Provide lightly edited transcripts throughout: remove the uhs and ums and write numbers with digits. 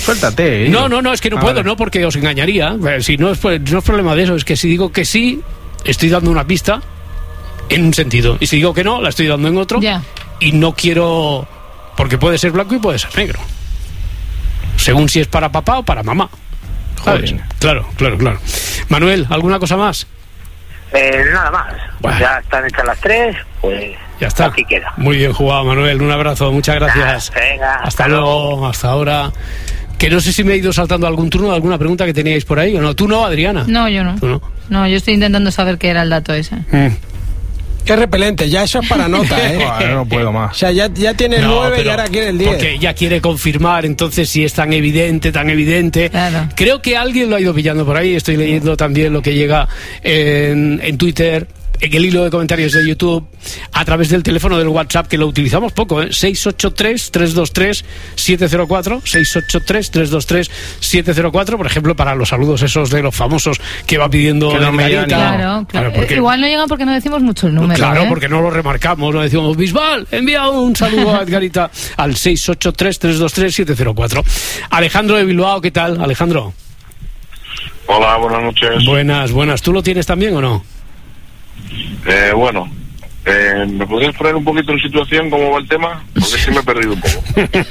Suéltate. No, es que no puedo, vale. no, porque os engañaría. Si no es problema de eso, es que si digo que sí, estoy dando una pista en un sentido. Y si digo que no, la estoy dando en otro. Ya. Y no quiero... Porque puede ser blanco y puede ser negro. Según si es para papá o para mamá. ¿Sabes? Claro. Manuel, ¿alguna cosa más? Nada más. Bueno. Ya están hechas las 3, pues Ya está. aquí queda. Muy bien jugado, Manuel. Un abrazo, muchas gracias. Venga, hasta luego, hasta ahora. Que no sé si me he ido saltando algún turno, alguna pregunta que teníais por ahí o no. ¿Tú no, Adriana? No, yo no. ¿Tú no? No, yo estoy intentando saber qué era el dato ese. Qué repelente, ya eso es para nota, ¿eh? No puedo más. O sea, ya tiene el 9 y ahora quiere el 10. Porque ya quiere confirmar, entonces, si es tan evidente. Claro. Creo que alguien lo ha ido pillando por ahí. Estoy leyendo también lo que llega en Twitter, en el hilo de comentarios de YouTube, a través del teléfono del WhatsApp, que lo utilizamos poco, 683-323-704, 683-323-704, por ejemplo, para los saludos esos de los famosos que va pidiendo Que no me Edgarita. Claro. Porque, Igual no llegan porque no decimos mucho el número. claro, ¿eh? porque no lo remarcamos, no decimos, Bisbal, envía un saludo a Edgarita al 683-323-704. Alejandro de Bilbao, ¿qué tal, Alejandro? Hola, buenas noches. Buenas. ¿Tú lo tienes también o no? ¿Me podrías poner un poquito en situación cómo va el tema? Porque sí me he perdido un poco.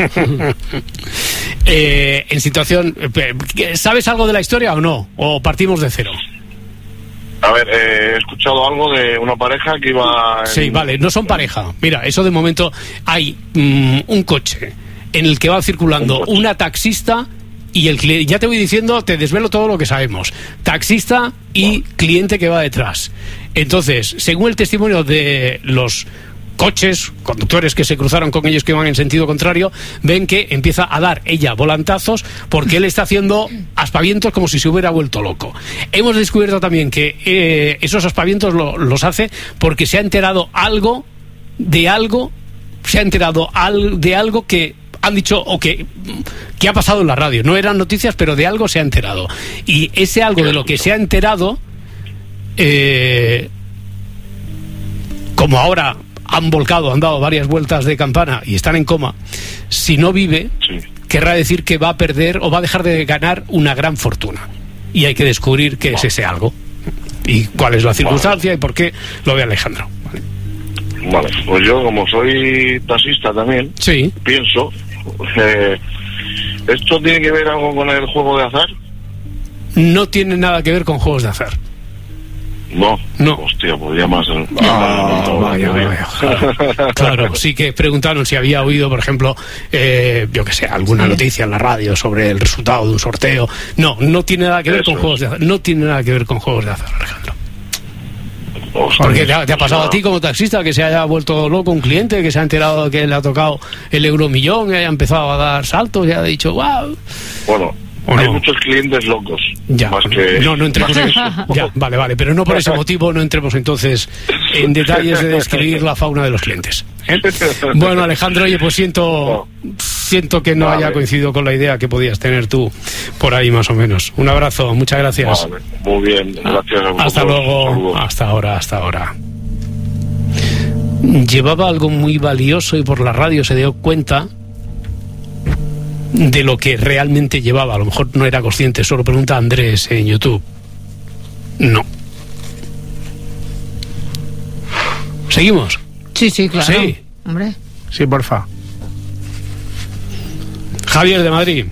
En situación... ¿Sabes algo de la historia o no? ¿O partimos de cero? A ver, he escuchado algo de una pareja que iba... Sí, vale, no son pareja. Mira, eso de momento hay un coche en el que va circulando una taxista y el cliente. Ya te voy diciendo, te desvelo todo lo que sabemos. Taxista y cliente que va detrás. Entonces, según el testimonio de los coches, conductores que se cruzaron con ellos que iban en sentido contrario, ven que empieza a dar ella volantazos porque él está haciendo aspavientos como si se hubiera vuelto loco. Hemos descubierto también que esos aspavientos los hace porque se ha enterado de algo que han dicho o que ha pasado en la radio. No eran noticias, pero de algo se ha enterado. Y ese algo de lo que se ha enterado, como ahora han dado varias vueltas de campana y están en coma, si no vive, querrá decir que va a perder o va a dejar de ganar una gran fortuna. Y hay que descubrir qué es ese algo y cuál es la circunstancia y por qué lo ve Alejandro. Vale, pues yo como soy taxista también, pienso, ¿esto tiene que ver algo con el juego de azar? No tiene nada que ver con juegos de azar. No. Hostia, podría más. Vaya. Claro, sí que preguntaron si había oído, por ejemplo, yo que sé, alguna noticia en la radio sobre el resultado de un sorteo. No tiene nada que ver con juegos de azar. No tiene nada que ver con juegos de azar, Alejandro. Porque te ha pasado a ti como taxista que se haya vuelto loco un cliente, que se ha enterado que le ha tocado el euromillón, que haya empezado a dar saltos y ha dicho, wow. Bueno, hay muchos clientes locos. Ya, más que, no entremos en eso. Ya, vale, pero no por ese motivo no entremos entonces en detalles de describir la fauna de los clientes. Bueno, Alejandro, oye, pues siento que no haya coincidido con la idea que podías tener tú por ahí más o menos. Un abrazo, muchas gracias. Vale, muy bien, gracias a vosotros. Hasta luego. Saludos. Hasta ahora. Llevaba algo muy valioso y por la radio se dio cuenta de lo que realmente llevaba. A lo mejor no era consciente. Solo pregunta a Andrés en YouTube. No. ¿Seguimos? Sí, claro. Sí. Hombre. Sí, porfa. Javier de Madrid.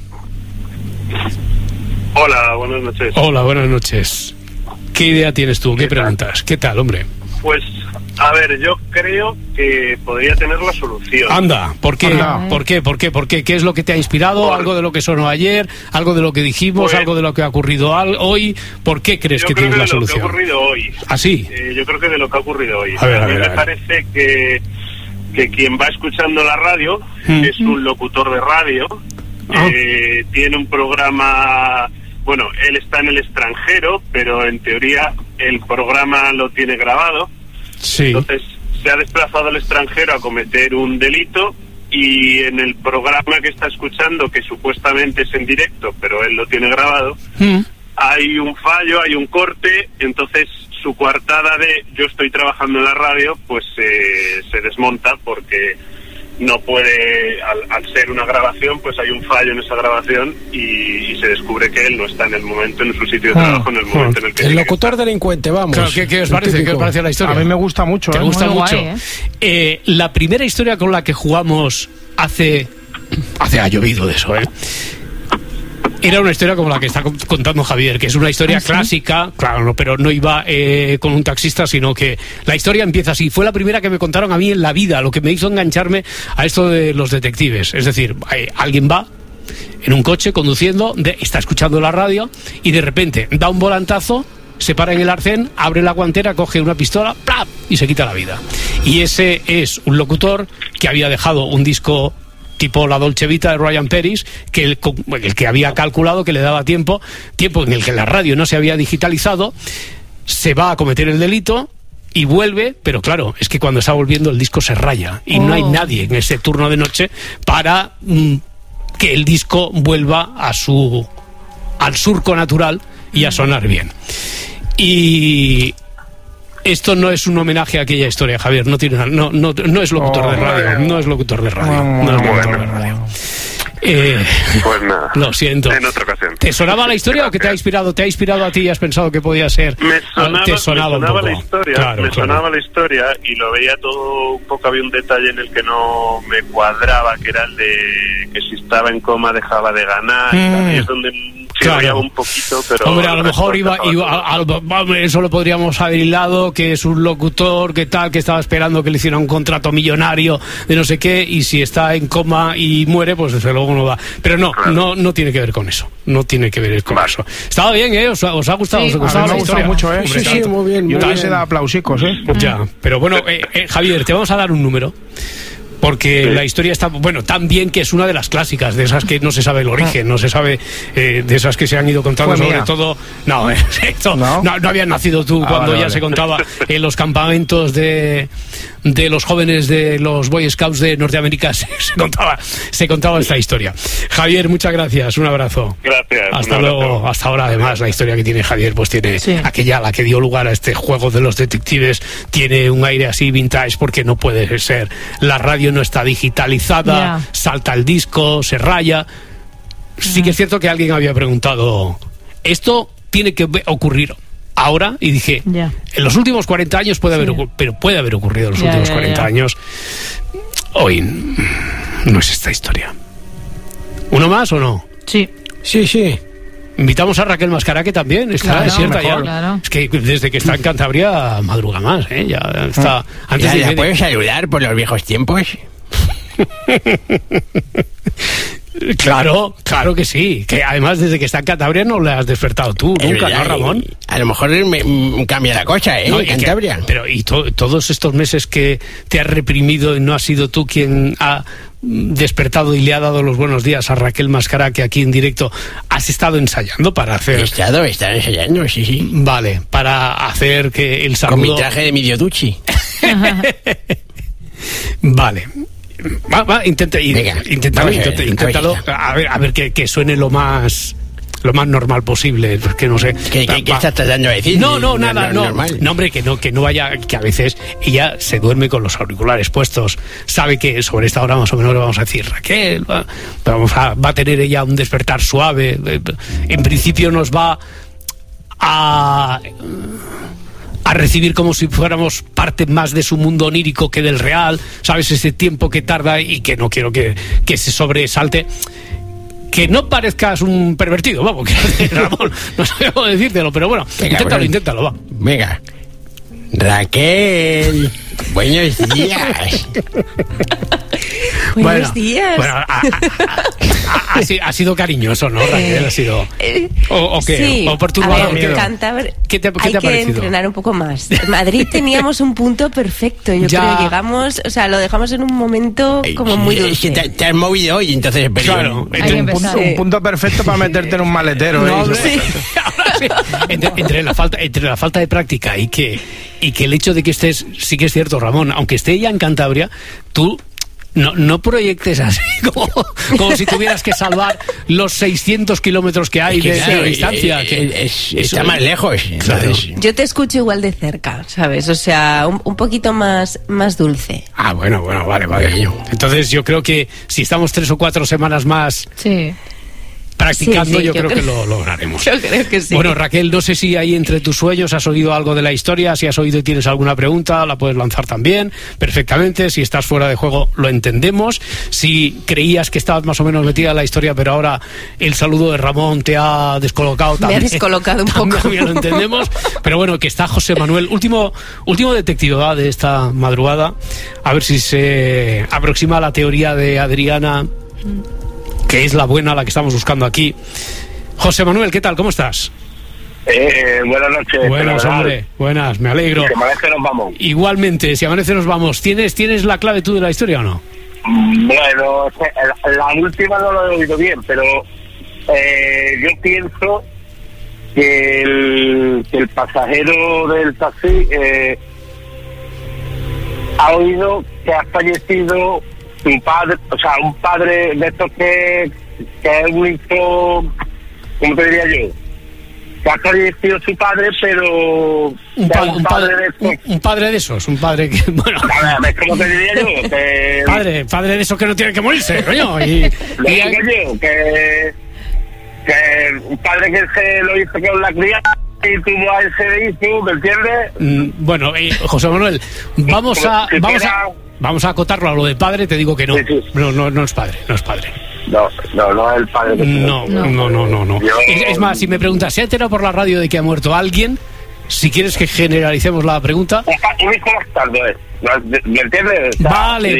Hola, buenas noches. Hola, buenas noches. ¿Qué idea tienes tú? ¿Qué preguntas? ¿Qué tal, hombre? Pues, a ver, yo creo que podría tener la solución. Anda, ¿por qué? ¿Por qué? ¿Qué es lo que te ha inspirado? ¿Algo de lo que sonó ayer? ¿Algo de lo que dijimos? ¿Algo de lo que ha ocurrido hoy? ¿Por qué crees que tienes la solución? Yo creo que de lo que ha ocurrido hoy. ¿Ah, sí? Yo creo que de lo que ha ocurrido hoy. A ver. Me parece que quien va escuchando la radio es un locutor de radio, tiene un programa... Bueno, él está en el extranjero, pero en teoría el programa lo tiene grabado. Sí. Entonces se ha desplazado al extranjero a cometer un delito y en el programa que está escuchando, que supuestamente es en directo, pero él lo tiene grabado, hay un fallo, hay un corte, entonces su coartada de yo estoy trabajando en la radio, pues se desmonta porque no puede, al ser una grabación, pues hay un fallo en esa grabación y se descubre que él no está en el momento, en su sitio de trabajo, en el momento en el que... El locutor delincuente, vamos. Claro, ¿qué os parece? ¿Qué os parece la historia? A mí me gusta mucho. ¿Te gusta Muy mucho? guay, La primera historia con la que jugamos hace ha llovido de eso, era una historia como la que está contando Javier, que es una historia clásica, claro, no, pero no iba con un taxista, sino que la historia empieza así. Fue la primera que me contaron a mí en la vida, lo que me hizo engancharme a esto de los detectives. Es decir, alguien va en un coche conduciendo, está escuchando la radio y de repente da un volantazo, se para en el arcén, abre la guantera, coge una pistola, ¡plap!, y se quita la vida. Y ese es un locutor que había dejado un disco tipo la Dolce Vita de Ryan Paris, que el que había calculado que le daba tiempo en el que la radio no se había digitalizado, se va a cometer el delito y vuelve, pero claro, es que cuando está volviendo el disco se raya y no hay nadie en ese turno de noche para que el disco vuelva al surco natural y a sonar bien. Y esto no es un homenaje a aquella historia, Javier. No es locutor de radio. No es locutor de radio. Pues nada. Lo siento. En otra ocasión. ¿Te sonaba la historia o que te ha inspirado? ¿Te ha inspirado a ti y has pensado que podía ser? Me sonaba un poco. La historia. Sonaba la historia y lo veía todo un poco. Había un detalle en el que no me cuadraba, que era el de que si estaba en coma dejaba de ganar. Y es donde chirriaba un poquito, pero... Hombre, a lo mejor eso lo podríamos haber hilado, que es un locutor, que tal, que estaba esperando que le hiciera un contrato millonario de no sé qué, y si está en coma y muere, pues desde luego no va. Pero no tiene que ver con eso. No tiene que ver con eso. Estaba bien, ¿Os ha gustado? Sí, ¿Os ha gustado la historia? Mucho, Hombre, sí, muy bien. Yo también se da aplausicos, Ya, pero bueno, Javier, te vamos a dar un número. Porque la historia está, tan bien que es una de las clásicas, de esas que no se sabe el origen, no se sabe, de esas que se han ido contando sobre todo. No, no habías nacido tú cuando ya se contaba en los campamentos de los jóvenes de los Boy Scouts de Norteamérica, se contaba esta historia. Javier, muchas gracias, un abrazo. Gracias. Hasta luego, hasta ahora. Además, la historia que tiene Javier, pues tiene aquella, la que dio lugar a este juego de los detectives, tiene un aire así vintage, porque no puede ser. La radio no está digitalizada, salta el disco, se raya. Sí que es cierto que alguien había preguntado, ¿esto tiene que ocurrir ahora? Y dije, en los últimos 40 años puede haber ocurrido en los últimos 40 años. Hoy no es esta historia. ¿Uno más o no? Sí. Invitamos a Raquel Mascaraque también, está cierta ya. Claro. Es que desde que está en Cantabria madruga más, ya está. Antes ¿La puedes saludar por los viejos tiempos? Claro que sí. Que además desde que está en Cantabria no le has despertado tú nunca, ¿no, Ramón? A lo mejor me cambia la cosa, Cantabria. Pero y todos estos meses que te has reprimido y no has sido tú quien ha despertado y le ha dado los buenos días a Raquel Mascaraque aquí en directo, ¿has estado ensayando para hacer? He estado ensayando, sí. Vale, para hacer que el saludo... Con mi traje de Midioducci. Vale. Inténtalo. A ver que suene lo más normal posible, porque no sé. ¿Qué estás tratando de decir? No, nada. No, hombre, que no vaya, que a veces ella se duerme con los auriculares puestos, sabe que sobre esta hora más o menos le vamos a decir, Raquel, va a tener ella un despertar suave, en principio nos va a recibir como si fuéramos parte más de su mundo onírico que del real, ¿sabes? Ese tiempo que tarda y que no quiero que se sobresalte. Que no parezcas un pervertido, vamos, Ramón, no sé cómo decírtelo, pero bueno, venga, inténtalo, va. Venga. Raquel, buenos días. Buenos días. Bueno, ha sido cariñoso, ¿no, Raquel? Ha sido... ¿O qué? Sí. ¿O perturbador? ¿Qué te ha parecido? Hay que entrenar un poco más. En Madrid teníamos un punto perfecto. Yo creo que llegamos, lo dejamos en un momento como muy dulce. Te has movido hoy, entonces... Claro. Un punto perfecto para meterte en un maletero. Entre la falta de práctica y que el hecho de que estés, sí que es cierto, Ramón, aunque esté ella en Cantabria, tú no proyectes así como si tuvieras que salvar los 600 kilómetros que hay de distancia. Está más lejos. Claro. Yo te escucho igual de cerca, ¿sabes? O sea, un poquito más dulce. Ah, bueno, vale. Entonces yo creo que si estamos 3 o 4 semanas más... Sí. Practicando, yo creo que lo lograremos. Yo creo que sí. Bueno, Raquel, no sé si ahí entre tus sueños has oído algo de la historia. Si has oído y tienes alguna pregunta, la puedes lanzar también perfectamente. Si estás fuera de juego, lo entendemos. Si creías que estabas más o menos metida en la historia, pero ahora el saludo de Ramón te ha descolocado también. Me ha descolocado un poco. También lo entendemos. Pero bueno, que está José Manuel, último detective de esta madrugada. A ver si se aproxima a la teoría de Adriana, que es la buena, la que estamos buscando aquí. José Manuel, ¿qué tal? ¿Cómo estás? Buenas noches. Buenas, hombre. Buenas, me alegro. Si amanece nos vamos. Igualmente, si amanece nos vamos. ¿Tienes la clave tú de la historia o no? Bueno, la última no lo he oído bien, pero yo pienso que el pasajero del taxi ha oído que ha fallecido su padre, o sea, un padre de estos que es un hijo, ¿cómo te diría yo? Que ha fallecido su padre, pero un padre de esos, un padre que, bueno, ¿cómo te diría yo? Que padre de esos que no tienen que morirse, coño. que un padre que se lo hizo con la cría y tuvo a ese hijo, ¿me entiendes? Bueno, José Manuel, vamos a acotarlo a lo de padre. Te digo que no. Sí. No es padre. No es el padre. No. Es más, si me preguntas, ¿se ha enterado por la radio de que ha muerto alguien? Si quieres que generalicemos la pregunta. Un hijo bastardo, ¿me entiendes? Vale.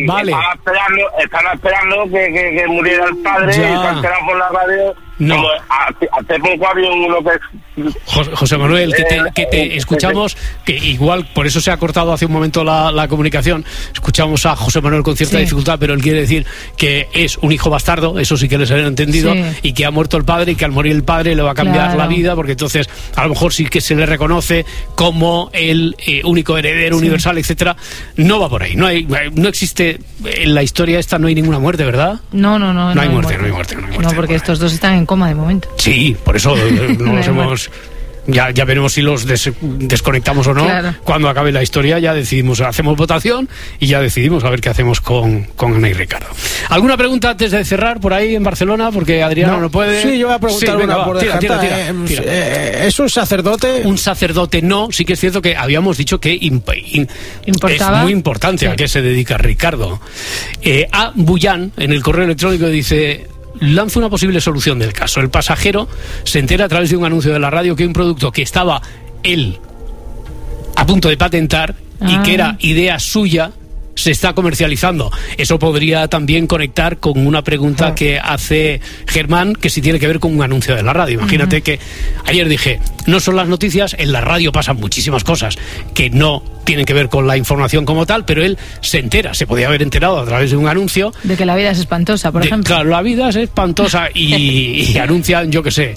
Estaban esperando que muriera el padre, y se han enterado por la radio. No. Como hace poco había uno que... José Manuel, que te escuchamos, que igual por eso se ha cortado hace un momento la comunicación. Escuchamos a José Manuel con cierta dificultad, pero él quiere decir que es un hijo bastardo, eso sí que les han entendido, y que ha muerto el padre y que al morir el padre le va a cambiar la vida, porque entonces a lo mejor sí que se le reconoce como el único heredero universal, etcétera. No va por ahí, no existe en la historia esta, no hay ninguna muerte, ¿verdad? No hay muerte. No, porque estos dos están en coma de momento. Sí, por eso nos hemos... Ya veremos si los desconectamos o no. Claro. Cuando acabe la historia ya decidimos, hacemos votación y ya decidimos a ver qué hacemos con Ana y Ricardo. ¿Alguna pregunta antes de cerrar por ahí en Barcelona? Porque Adriana no puede... Sí, yo voy a preguntar una por tira. ¿Es un sacerdote? Un sacerdote no, sí que es cierto que habíamos dicho que ¿Importaba? Es muy importante a qué se dedica Ricardo. A Bullán, en el correo electrónico, dice... Lanza una posible solución del caso. El pasajero se entera a través de un anuncio de la radio que un producto que estaba él a punto de patentar y que era idea suya se está comercializando. Eso podría también conectar con una pregunta que hace Germán, que si tiene que ver con un anuncio de la radio. Imagínate que ayer dije, no son las noticias, en la radio pasan muchísimas cosas que no tienen que ver con la información como tal, pero él se entera, se podía haber enterado a través de un anuncio. De que la vida es espantosa, por ejemplo. Claro, la vida es espantosa y anuncian, yo qué sé,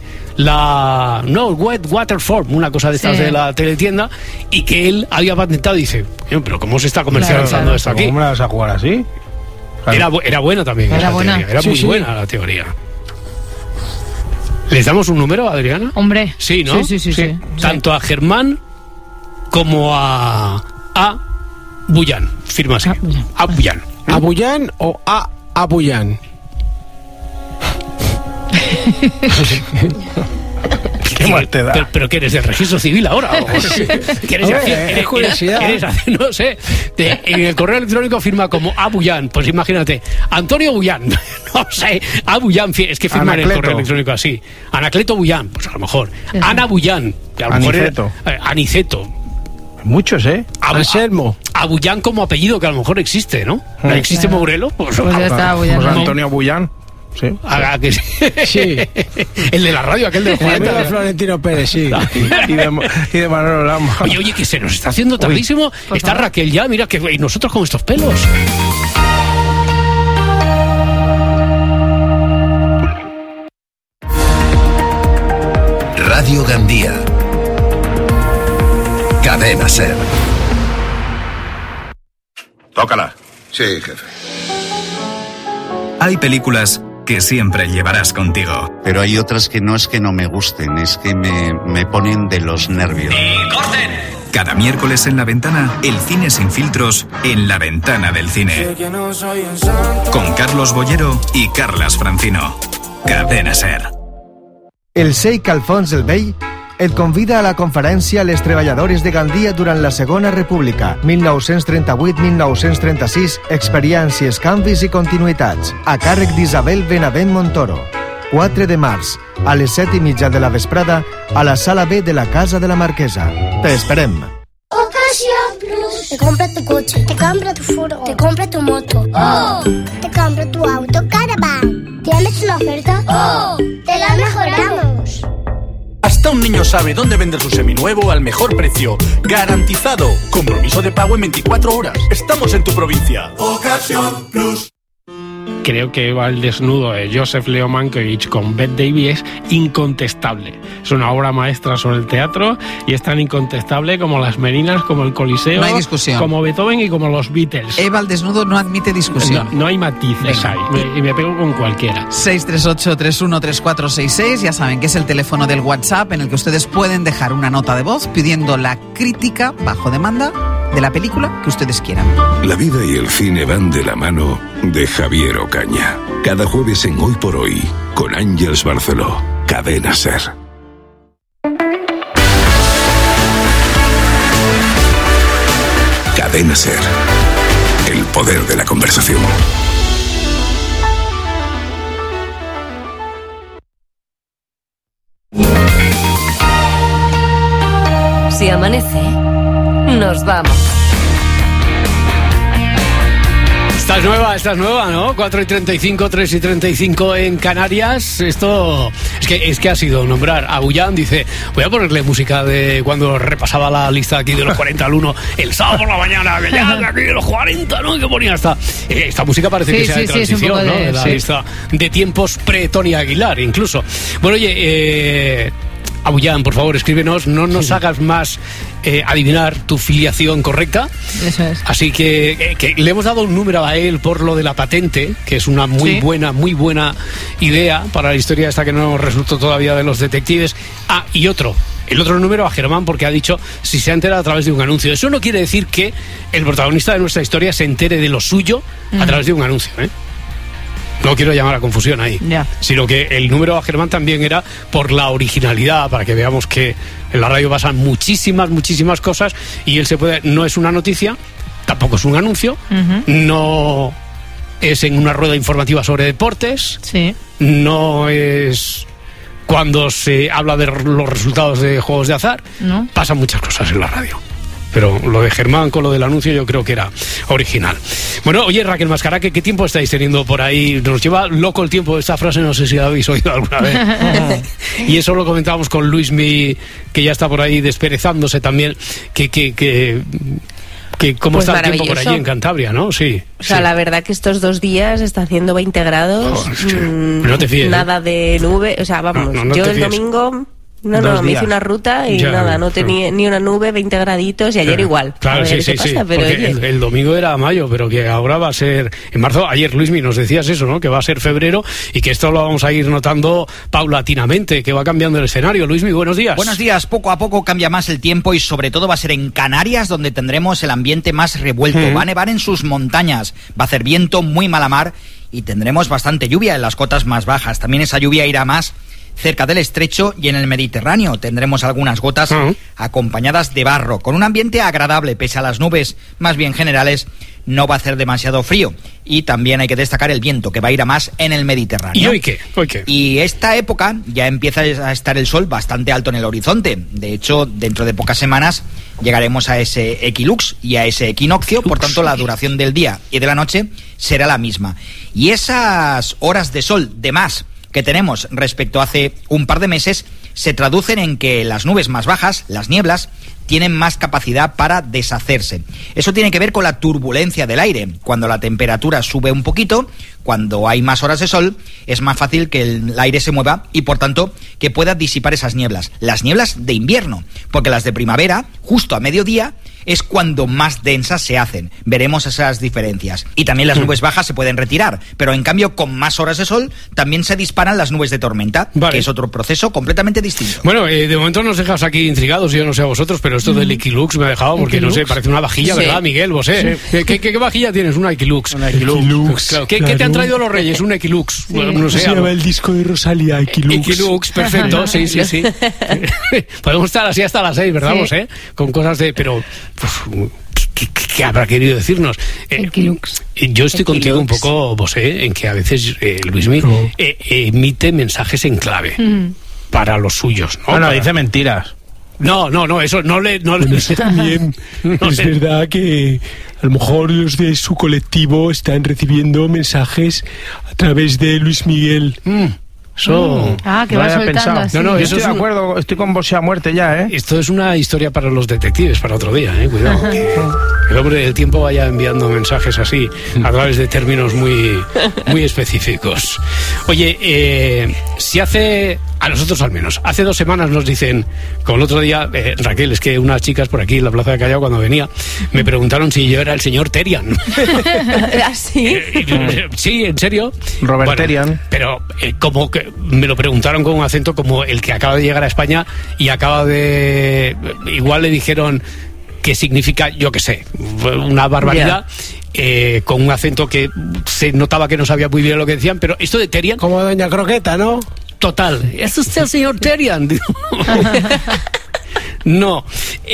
Wet Water Form, una cosa de estas de la teletienda, y que él había patentado y dice, pero ¿cómo se está comercializando esto aquí? ¿Cómo me la vas a jugar así? Claro. Era buena también. Era buena. Era muy buena la teoría. ¿Les damos un número, Adriana? Hombre. Sí, ¿no? Sí. Tanto a Germán como a Bullán. Firma así. A Bullán. ¿A Bullán o a Bullán? ¿Qué más te da? ¿Pero qué eres del registro civil ahora? No sé. En el correo electrónico firma como A Bullán. Pues imagínate, Antonio Bullán. No sé, A Bullán. Es que firma en el correo electrónico así. Anacleto Bullán, pues a lo mejor. Ana Bullán. Que a lo mejor Aniceto. Muchos, Anselmo. A Bullán como apellido, que a lo mejor existe, ¿no? ¿Existe Mourelo? Pues ya está, Bullán. Antonio Bullán. Sí. Que sí. El de la radio, aquel del amigo de Florentino Pérez, sí. y de Manolo Lama. Oye, que se nos está haciendo tardísimo. Está Raquel ya, mira, que y nosotros con estos pelos. Radio Gandía. Cadena SER. Tócala. Sí, jefe. Hay películas que siempre llevarás contigo. Pero hay otras que no es que no me gusten, es que me ponen de los nervios. ¡Corten! Cada miércoles en La Ventana, el cine sin filtros en La Ventana del Cine. Con Carlos Bollero y Carlas Francino. Cadena SER. El Sheikh Alfons el Bey et convida a la conferència Les treballadores de Gandia durant la Segona República, 1938-1936, experiències, canvis i continuïtats, a càrrec d'Isabel Benavent Montoro. 4 de març, a les 7:30 de la vesprada, a la Sala B de la Casa de la Marquesa. Te esperem. Ocasión Plus. Te compra tu coche, te compra tu furgo, te compra tu moto. ¡Oh! Te compra tu auto Caravan. ¿Tienes una oferta? ¡Oh! ¡Te la mejoramos! Hasta un niño sabe dónde vender su seminuevo al mejor precio. ¡Garantizado! Compromiso de pago en 24 horas. Estamos en tu provincia. Ocasión Plus. Creo que el desnudo de Joseph Leo Mankiewicz con Bette Davis es incontestable. Es una obra maestra sobre el teatro y es tan incontestable como Las Meninas, como el Coliseo, no hay discusión, como Beethoven y como los Beatles. Eva, el desnudo no admite discusión. No hay matices ahí. Y me pego con cualquiera. 638-313466, ya saben que es el teléfono del WhatsApp en el que ustedes pueden dejar una nota de voz pidiendo la crítica bajo demanda de la película que ustedes quieran. La vida y el cine van de la mano de Javier Ocaña. Cada jueves en Hoy por Hoy, con Ángeles Barceló, Cadena SER. Cadena SER. El poder de la conversación. Si amanece, nos vamos. Esta es nueva, ¿no? 4:35, 3:35 en Canarias. Esto es que ha sido nombrar a Bullán. Dice, voy a ponerle música de cuando repasaba la lista aquí de los 40 al 1 el sábado por la mañana, que ya de aquí de los 40, ¿no? Que ponía esta música parece que sea de transición, ¿no? De la lista de tiempos pre-Tony Aguilar, incluso. Bueno, oye, Abullán, por favor, escríbenos, no nos hagas más adivinar tu filiación correcta. Eso es. Así que le hemos dado un número a él por lo de la patente, que es una muy buena idea para la historia esta que no nos resultó todavía de los detectives. Y el otro número a Germán, porque ha dicho si se ha enterado a través de un anuncio. Eso no quiere decir que el protagonista de nuestra historia se entere de lo suyo a través de un anuncio, ¿eh? No quiero llamar a confusión ahí, sino que el número a Germán también era por la originalidad, para que veamos que en la radio pasan muchísimas cosas y él no es una noticia, tampoco es un anuncio, no es en una rueda informativa sobre deportes, no es cuando se habla de los resultados de juegos de azar, pasan muchas cosas en la radio. Pero lo de Germán con lo del anuncio yo creo que era original. Bueno, oye, Raquel Mascaraque, ¿qué tiempo estáis teniendo por ahí? Nos lleva loco el tiempo esta frase, no sé si la habéis oído alguna vez. Y eso lo comentábamos con Luismi, que ya está por ahí desperezándose también, que cómo está el tiempo por allí en Cantabria, ¿no? Sí. O sea, la verdad que estos 2 días está haciendo 20 grados. No te fíes. Nada de nube. O sea, vamos, yo el domingo... me hice una ruta y no tenía ni una nube, 20 graditos y ayer igual. Claro, sí. Pero porque el domingo era mayo, pero que ahora va a ser en marzo. Ayer, Luismi, nos decías eso, ¿no? Que va a ser febrero y que esto lo vamos a ir notando paulatinamente, que va cambiando el escenario. Luismi, buenos días. Buenos días. Poco a poco cambia más el tiempo y sobre todo va a ser en Canarias donde tendremos el ambiente más revuelto. Va a nevar en sus montañas, va a hacer viento, muy mala mar y tendremos bastante lluvia en las cotas más bajas. También esa lluvia irá más cerca del estrecho y en el Mediterráneo tendremos algunas gotas acompañadas de barro, con un ambiente agradable pese a las nubes más bien generales. No va a hacer demasiado frío y también hay que destacar el viento que va a ir a más en el Mediterráneo. ¿Y hoy qué? Y esta época ya empieza a estar el sol bastante alto en el horizonte. De hecho, dentro de pocas semanas llegaremos a ese equilux y a ese equinoccio, por tanto la duración del día y de la noche será la misma. Y esas horas de sol de más que tenemos respecto a hace un par de meses se traducen en que las nubes más bajas, las nieblas, tienen más capacidad para deshacerse. Eso tiene que ver con la turbulencia del aire. Cuando la temperatura sube un poquito, cuando hay más horas de sol, es más fácil que el aire se mueva y, por tanto, que pueda disipar esas nieblas. Las nieblas de invierno, porque las de primavera, justo a mediodía, es cuando más densas se hacen. Veremos esas diferencias. Y también las nubes bajas se pueden retirar, pero en cambio con más horas de sol también se disparan las nubes de tormenta, que es otro proceso completamente distinto. Bueno, de momento nos dejas aquí intrigados, yo no sé a vosotros, pero esto del Equilux me ha dejado, porque no sé, parece una vajilla, ¿verdad, Miguel? ¿Vos ¿Qué vajilla tienes? Una Equilux. Una Equilux. Claro. ¿Qué te han traído los Reyes? Un Equilux. Bueno, no sé. Se llama el disco de Rosalía, Equilux. Equilux, perfecto, sí. Podemos estar así hasta las 6, ¿verdad, vos, con cosas de... Pero... Pues, ¿qué habrá querido decirnos? Yo estoy contigo un poco, vos, en que a veces Luismi emite mensajes en clave para los suyos, ¿no? Bueno, dice mentiras. No, eso no le... También es verdad que a lo mejor los de su colectivo están recibiendo mensajes a través de Luis Miguel. Que va soltando así. No, yo estoy de acuerdo, estoy con vos a muerte ya, Esto es una historia para los detectives, para otro día, cuidado. Que el hombre del tiempo vaya enviando mensajes así, a través de términos muy específicos. Oye, si hace... A nosotros al menos. Hace 2 semanas nos dicen, como el otro día, Raquel, es que unas chicas por aquí en la Plaza de Callao cuando venía, me preguntaron si yo era el señor Terian. ¿Ah, sí? Sí, en serio. Robert Terian. Pero como que me lo preguntaron con un acento como el que acaba de llegar a España y acaba de... Igual le dijeron que significa, yo qué sé, una barbaridad. Con un acento que se notaba que no sabía muy bien lo que decían, pero esto de Terian... Como Doña Croqueta, ¿no? Total. ¿Es usted el señor Terian? No.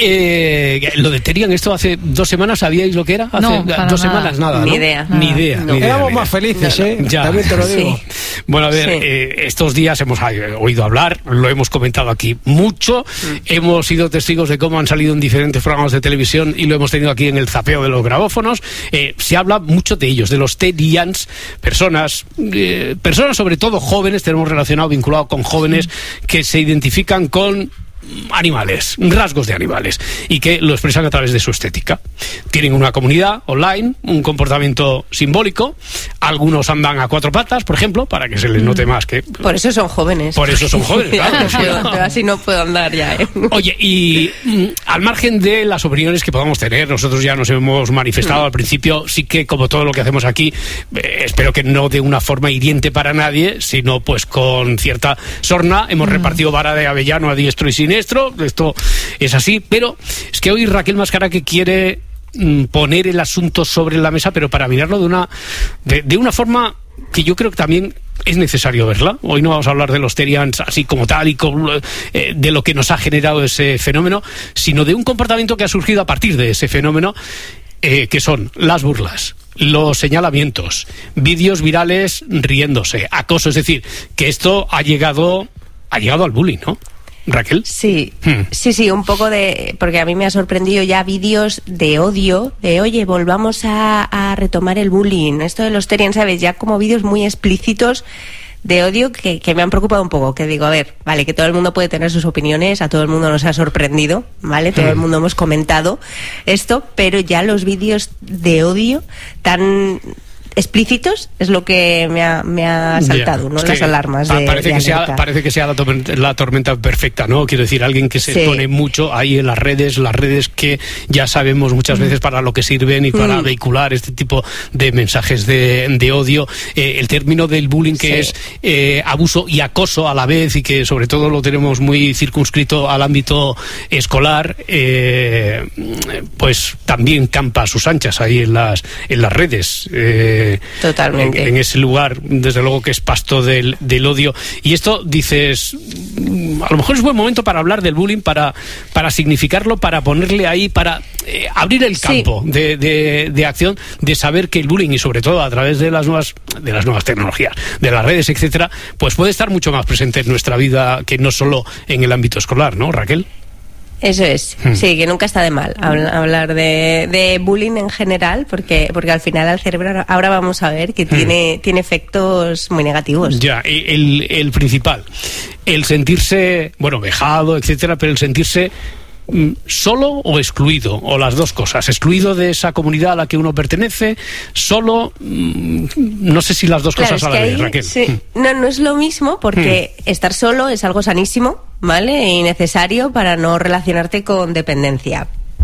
Lo de Terian, esto hace 2 semanas, ¿sabíais lo que era? Hace 2 semanas, nada. Ni idea. Ni idea. Éramos más felices, Ya. También te lo digo. Sí. Bueno, a ver, estos días hemos oído hablar, lo hemos comentado aquí mucho, hemos sido testigos de cómo han salido en diferentes programas de televisión y lo hemos tenido aquí en el zapeo de los grabófonos. Se habla mucho de ellos, de los Terians, personas sobre todo jóvenes, tenemos relacionado, vinculado con jóvenes que se identifican con animales, rasgos de animales, y que lo expresan a través de su estética. Tienen una comunidad online, un comportamiento simbólico, algunos andan a 4 patas, por ejemplo, para que se les note más que... Por eso son jóvenes. Por eso son jóvenes, claro. Pero así no puedo andar ya, Oye, y al margen de las opiniones que podamos tener, nosotros ya nos hemos manifestado al principio, sí que como todo lo que hacemos aquí, espero que no de una forma hiriente para nadie, sino pues con cierta sorna, hemos repartido vara de avellano a diestro y siniestro, esto es así, pero es que hoy Raquel Mascara que quiere poner el asunto sobre la mesa, pero para mirarlo de una forma que yo creo que también es necesario verla. Hoy no vamos a hablar de los Terians así como tal y de lo que nos ha generado ese fenómeno, sino de un comportamiento que ha surgido a partir de ese fenómeno, que son las burlas, los señalamientos, vídeos virales riéndose, acoso, es decir, que esto ha llegado al bullying, ¿no? Raquel. Sí, un poco porque a mí me ha sorprendido ya vídeos de odio, de oye, volvamos a retomar el bullying, esto de los Terian, ¿sabes? Ya como vídeos muy explícitos de odio que me han preocupado un poco, que digo, a ver, vale, que todo el mundo puede tener sus opiniones, a todo el mundo nos ha sorprendido, ¿vale? Todo el mundo hemos comentado esto, pero ya los vídeos de odio tan explícitos es lo que me ha saltado, ¿no? Las alarmas parece que sea la tormenta perfecta, ¿no? Quiero decir, alguien que se pone mucho ahí en las redes que ya sabemos muchas veces para lo que sirven y para vehicular este tipo de mensajes de odio. El término del bullying que es abuso y acoso a la vez, y que sobre todo lo tenemos muy circunscrito al ámbito escolar, pues también campa a sus anchas ahí en las redes. Totalmente. En ese lugar, desde luego que es pasto del odio. Y esto, dices, a lo mejor es buen momento para hablar del bullying, para significarlo, para ponerle ahí, para abrir el campo de acción, de saber que el bullying, y sobre todo a través de las nuevas tecnologías, de las redes, etcétera, pues puede estar mucho más presente en nuestra vida que no solo en el ámbito escolar, ¿no, Raquel? Eso es, sí, que nunca está de mal hablar de bullying en general, porque al final al cerebro ahora vamos a ver que tiene efectos muy negativos. Ya, el principal, el sentirse, vejado, etcétera, pero el sentirse solo o excluido, o las dos cosas, excluido de esa comunidad a la que uno pertenece, solo, no sé si las dos cosas a la vez, Raquel. Sí. No es lo mismo, porque estar solo es algo sanísimo, ¿vale? Y necesario para no relacionarte con dependencia.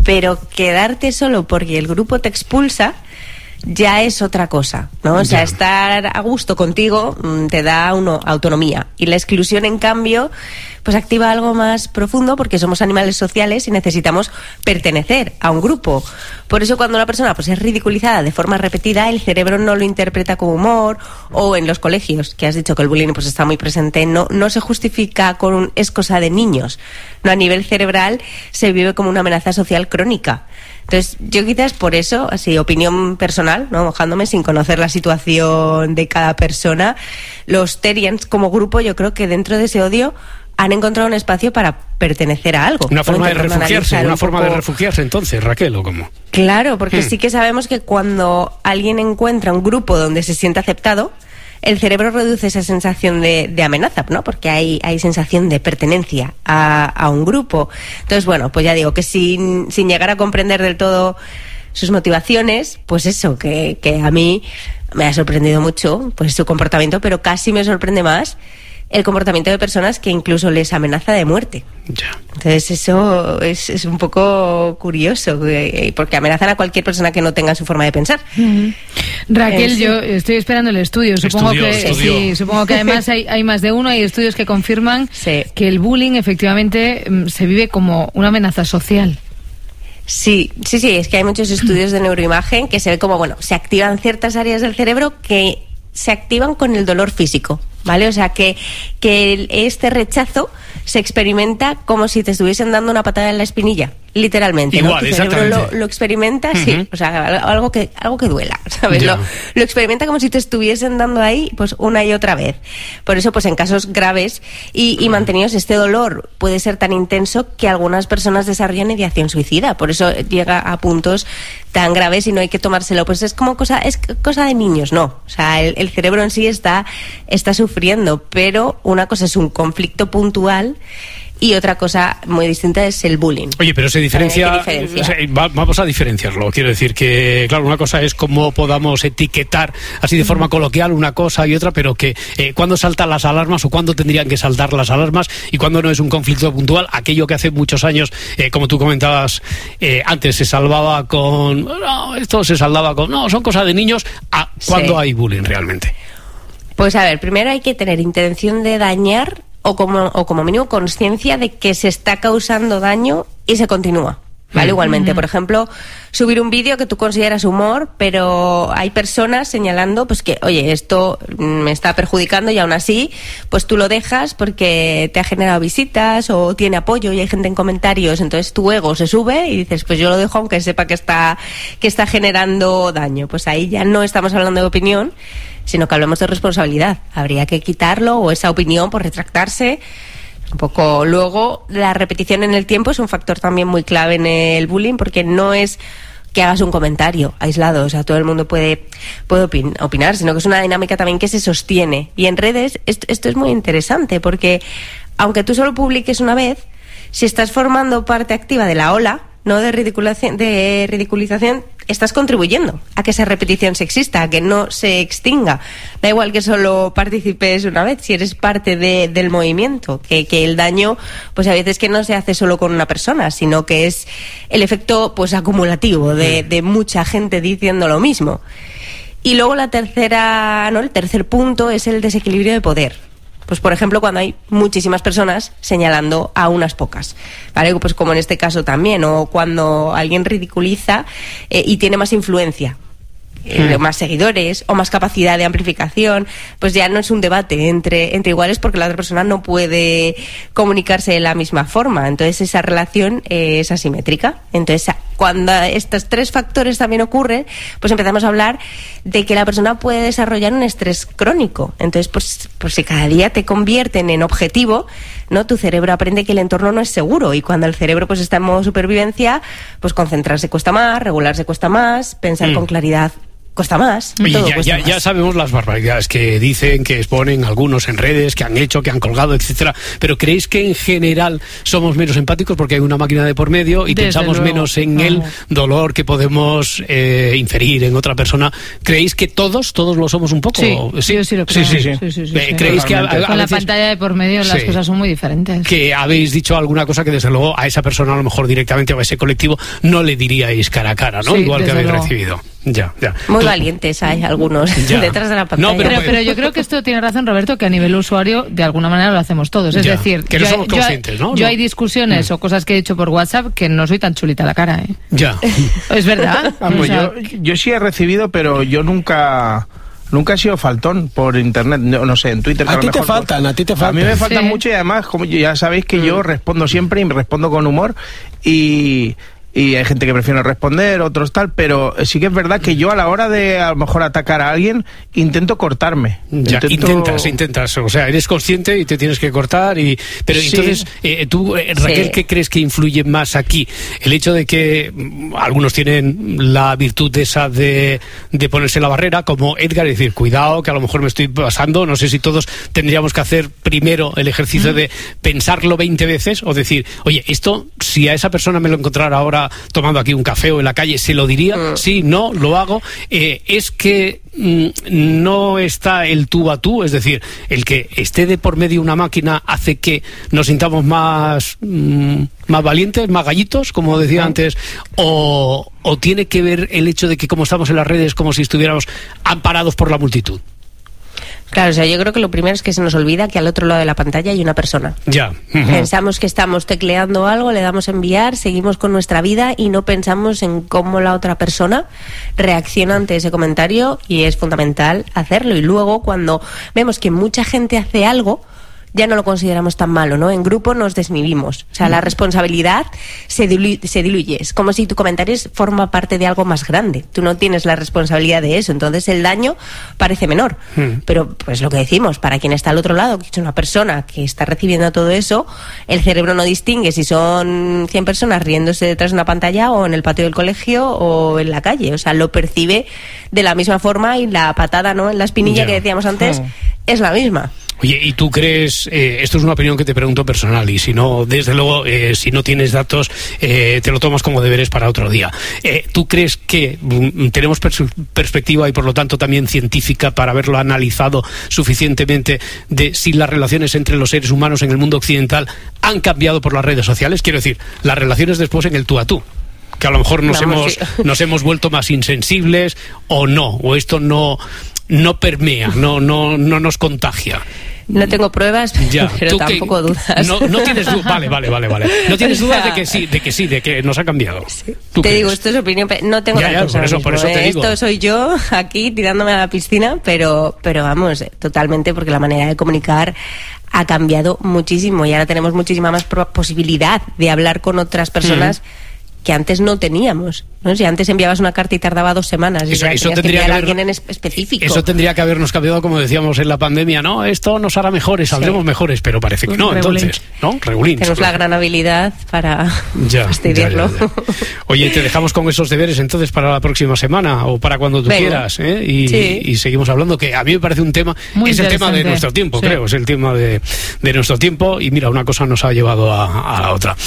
pero quedarte solo porque el grupo te expulsa ya es otra cosa, ¿no? O sea, estar a gusto contigo te da autonomía, y la exclusión, en cambio, pues activa algo más profundo, porque somos animales sociales y necesitamos pertenecer a un grupo. Por eso, cuando una persona pues es ridiculizada de forma repetida, el cerebro no lo interpreta como humor. O en los colegios, que has dicho que el bullying pues está muy presente, no se justifica con es cosa de niños, no, a nivel cerebral se vive como una amenaza social crónica. Entonces, yo quizás por eso, así, opinión personal, no mojándome, sin conocer la situación de cada persona, los Terians como grupo, yo creo que dentro de ese odio han encontrado un espacio para pertenecer a algo. Una forma de refugiarse, entonces, Raquel, ¿o cómo? Claro, porque sí que sabemos que cuando alguien encuentra un grupo donde se siente aceptado, el cerebro reduce esa sensación de amenaza, ¿no? Porque hay sensación de pertenencia a un grupo. Entonces, bueno, pues ya digo que sin llegar a comprender del todo sus motivaciones, pues eso, que a mí me ha sorprendido mucho pues su comportamiento, pero casi me sorprende más el comportamiento de personas que incluso les amenaza de muerte. Ya. Entonces eso es un poco curioso, porque amenazan a cualquier persona que no tenga su forma de pensar. Raquel, sí. yo estoy esperando el estudio. Supongo que además hay más de uno. Hay estudios que confirman que el bullying efectivamente se vive como una amenaza social. Sí, es que hay muchos estudios de neuroimagen que se ve como, bueno, se activan ciertas áreas del cerebro que se activan con el dolor físico, ¿vale? O sea, que este rechazo se experimenta como si te estuviesen dando una patada en la espinilla, literalmente. Igual, ¿no? Tu cerebro lo experimenta, sí, o sea, algo que duela, ¿sabes? Lo experimenta como si te estuviesen dando ahí, pues una y otra vez. Por eso, pues en casos graves y mantenidos, este dolor puede ser tan intenso que algunas personas desarrollan ideación suicida. Por eso llega a puntos tan graves y no hay que tomárselo. Pues es cosa de niños, no. O sea, el cerebro en sí está sufriendo, pero una cosa es un conflicto puntual y otra cosa muy distinta es el bullying. Oye, pero se diferencia. Vamos a diferenciarlo. Quiero decir que, claro, una cosa es cómo podamos etiquetar así de forma coloquial una cosa y otra, pero que cuándo saltan las alarmas o cuándo tendrían que saltar las alarmas y cuándo no es un conflicto puntual. Aquello que hace muchos años, como tú comentabas antes, se salvaba con. No, esto se saldaba con. No, son cosas de niños. ¿Cuándo hay bullying realmente? Pues a ver, primero hay que tener intención de dañar o como mínimo conciencia de que se está causando daño y se continúa, ¿vale? Igualmente, por ejemplo, subir un vídeo que tú consideras humor, pero hay personas señalando pues que, oye, esto me está perjudicando y aún así, pues tú lo dejas porque te ha generado visitas o tiene apoyo y hay gente en comentarios, entonces tu ego se sube y dices, pues yo lo dejo aunque sepa que está generando daño. Pues ahí ya no estamos hablando de opinión, sino que hablamos de responsabilidad. Habría que quitarlo o esa opinión por retractarse. Un poco. Luego, la repetición en el tiempo es un factor también muy clave en el bullying, porque no es que hagas un comentario aislado, o sea, todo el mundo puede opinar, sino que es una dinámica también que se sostiene. Y en redes esto es muy interesante, porque aunque tú solo publiques una vez, si estás formando parte activa de la ola, no de ridiculización, estás contribuyendo a que esa repetición se exista, a que no se extinga. Da igual que solo participes una vez, si eres parte del movimiento, que el daño, pues a veces que no se hace solo con una persona, sino que es el efecto pues acumulativo de mucha gente diciendo lo mismo. Y luego el tercer punto es el desequilibrio de poder. Pues, por ejemplo, cuando hay muchísimas personas señalando a unas pocas, ¿vale? Pues como en este caso también, o cuando alguien ridiculiza y tiene más influencia, más seguidores o más capacidad de amplificación, pues ya no es un debate entre iguales, porque la otra persona no puede comunicarse de la misma forma. Entonces esa relación es asimétrica. Entonces, cuando estos tres factores también ocurren, pues empezamos a hablar de que la persona puede desarrollar un estrés crónico. Entonces, pues si cada día te convierten en objetivo, ¿no? Tu cerebro aprende que el entorno no es seguro, y cuando el cerebro pues está en modo supervivencia, pues concentrarse cuesta más, regularse cuesta más, pensar con claridad cuesta más. Oye, ya sabemos las barbaridades que dicen, que exponen algunos en redes, que han hecho, que han colgado, etcétera. Pero ¿creéis que en general somos menos empáticos porque hay una máquina de por medio y pensamos menos en el dolor que podemos inferir en otra persona? ¿Creéis que todos lo somos un poco? Sí, yo sí lo creo. Sí. ¿Creéis que con la pantalla de por medio las cosas son muy diferentes? Que habéis dicho alguna cosa que desde luego a esa persona a lo mejor directamente o a ese colectivo no le diríais cara a cara, ¿no? Igual que habéis recibido. Ya. Muy valientes hay algunos detrás de la pantalla. Pero yo creo que esto tiene razón, Roberto, que a nivel usuario de alguna manera lo hacemos todos. Es decir, que no somos conscientes, ¿no? Yo hay discusiones o cosas que he hecho por WhatsApp que no soy tan chulita a la cara, ¿eh? Ya. Es verdad. Vamos, yo sí he recibido, pero yo nunca he sido faltón por internet, no sé, en Twitter. A ti te faltan. A mí me faltan mucho y además, como ya sabéis que yo respondo siempre y me respondo con humor y hay gente que prefiere responder, otros tal, pero sí que es verdad que yo a la hora de a lo mejor atacar a alguien intento cortarme. Intentas, o sea, eres consciente y te tienes que cortar pero sí. Entonces, tú, Raquel, ¿qué crees que influye más aquí? El hecho de que algunos tienen la virtud esa de ponerse la barrera, como Edgar, y decir, cuidado, que a lo mejor me estoy pasando, no sé si todos tendríamos que hacer primero el ejercicio de pensarlo 20 veces, o decir, oye, esto, si a esa persona me lo encontrara ahora tomando aquí un café o en la calle, ¿se lo diría? Sí, no, lo hago. Es que no está el tú a tú, es decir, el que esté de por medio una máquina hace que nos sintamos más valientes, más gallitos, como decía antes, o tiene que ver el hecho de que como estamos en las redes, como si estuviéramos amparados por la multitud. Claro, o sea, yo creo que lo primero es que se nos olvida que al otro lado de la pantalla hay una persona. Ya. Pensamos que estamos tecleando algo, le damos a enviar, seguimos con nuestra vida y no pensamos en cómo la otra persona reacciona ante ese comentario, y es fundamental hacerlo. Y luego, cuando vemos que mucha gente hace algo, ya no lo consideramos tan malo, ¿no? En grupo nos desinhibimos. O sea, la responsabilidad se diluye. Es como si tu comentario forma parte de algo más grande. Tú no tienes la responsabilidad de eso. Entonces el daño parece menor. Pero, pues lo que decimos, para quien está al otro lado, que es una persona que está recibiendo todo eso, el cerebro no distingue si son 100 personas riéndose detrás de una pantalla o en el patio del colegio o en la calle. O sea, lo percibe de la misma forma, y la patada, ¿no?, en la espinilla que decíamos antes es la misma. Oye, ¿y tú crees, esto es una opinión que te pregunto personal, y si no, desde luego, si no tienes datos, te lo tomas como deberes para otro día? ¿Tú crees que tenemos perspectiva y por lo tanto también científica para haberlo analizado suficientemente de si las relaciones entre los seres humanos en el mundo occidental han cambiado por las redes sociales? Quiero decir, las relaciones después en el tú a tú, que a lo mejor nos hemos vuelto más insensibles, o no, o esto no permea, no nos contagia. No tengo pruebas, pero tampoco dudas. No tienes dudas. Vale. No tienes dudas de que nos ha cambiado. Sí. Te digo, esto es opinión, no tengo datos. Por eso te digo. Esto soy yo aquí tirándome a la piscina, pero vamos, totalmente, porque la manera de comunicar ha cambiado muchísimo y ahora tenemos muchísima más posibilidad de hablar con otras personas que antes no teníamos, ¿no? Si antes enviabas una carta y tardaba 2 semanas, eso tendría que alguien en específico. Eso tendría que habernos cambiado, como decíamos en la pandemia, ¿no? Esto nos hará mejores, saldremos mejores, pero parece que no, entonces, ¿no? Regulín. Tenemos la gran habilidad para fastidiarlo. Ya. Oye, te dejamos con esos deberes entonces para la próxima semana o para cuando tú quieras, ¿eh? Y seguimos hablando, que a mí me parece un tema, es el tema de nuestro tiempo, creo, es el tema de nuestro tiempo, y mira, una cosa nos ha llevado a la otra.